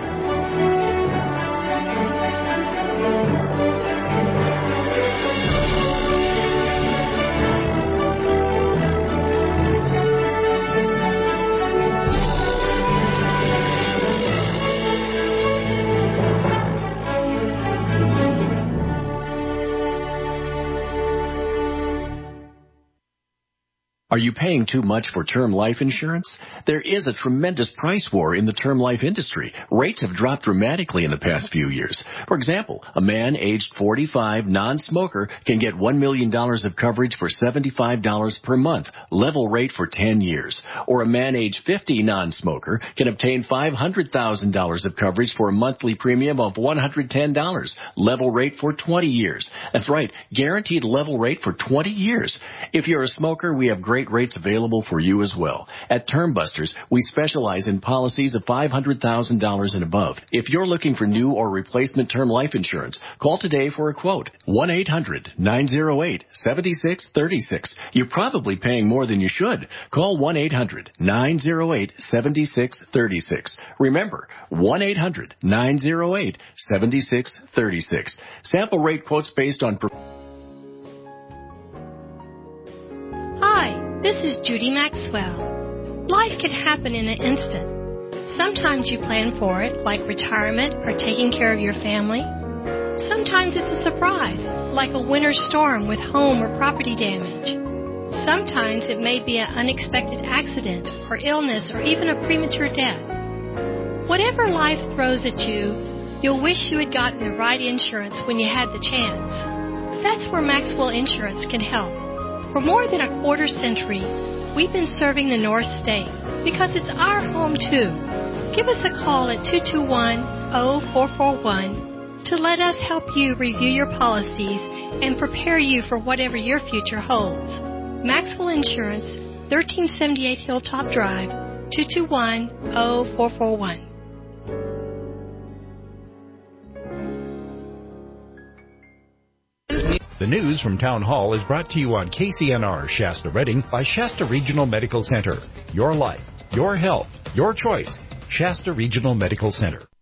Are you paying too much for term life insurance? There is a tremendous price war in the term life industry. Rates have dropped dramatically in the past few years. For example, a man aged forty-five, non-smoker, can get one million dollars of coverage for seventy-five dollars per month, level rate for ten years. Or a man aged fifty, non-smoker, can obtain five hundred thousand dollars of coverage for a monthly premium of one hundred ten dollars, level rate for twenty years. That's right, guaranteed level rate for twenty years. If you're a smoker, we have great rates available for you as well. At Term Busters, we specialize in policies of five hundred thousand dollars and above. If you're looking for new or replacement term life insurance, call today for a quote. one eight hundred nine oh eight seven six three six. You're probably paying more than you should. Call one eight hundred nine oh eight seven six three six. Remember, one eight hundred nine oh eight seven six three six. Sample rate quotes based on... Hi, this is Judy Maxwell. Life can happen in an instant. Sometimes you plan for it, like retirement or taking care of your family. Sometimes it's a surprise, like a winter storm with home or property damage. Sometimes it may be an unexpected accident or illness or even a premature death. Whatever life throws at you, you'll wish you had gotten the right insurance when you had the chance. That's where Maxwell Insurance can help. For more than a quarter century, we've been serving the North State because it's our home too. Give us a call at two two one, oh four four one to let us help you review your policies and prepare you for whatever your future holds. Maxwell Insurance, thirteen seventy-eight Hilltop Drive, two two one, oh four four one. The news from Town Hall is brought to you on K C N R Shasta Redding by Shasta Regional Medical Center. Your life, your health, your choice. Shasta Regional Medical Center.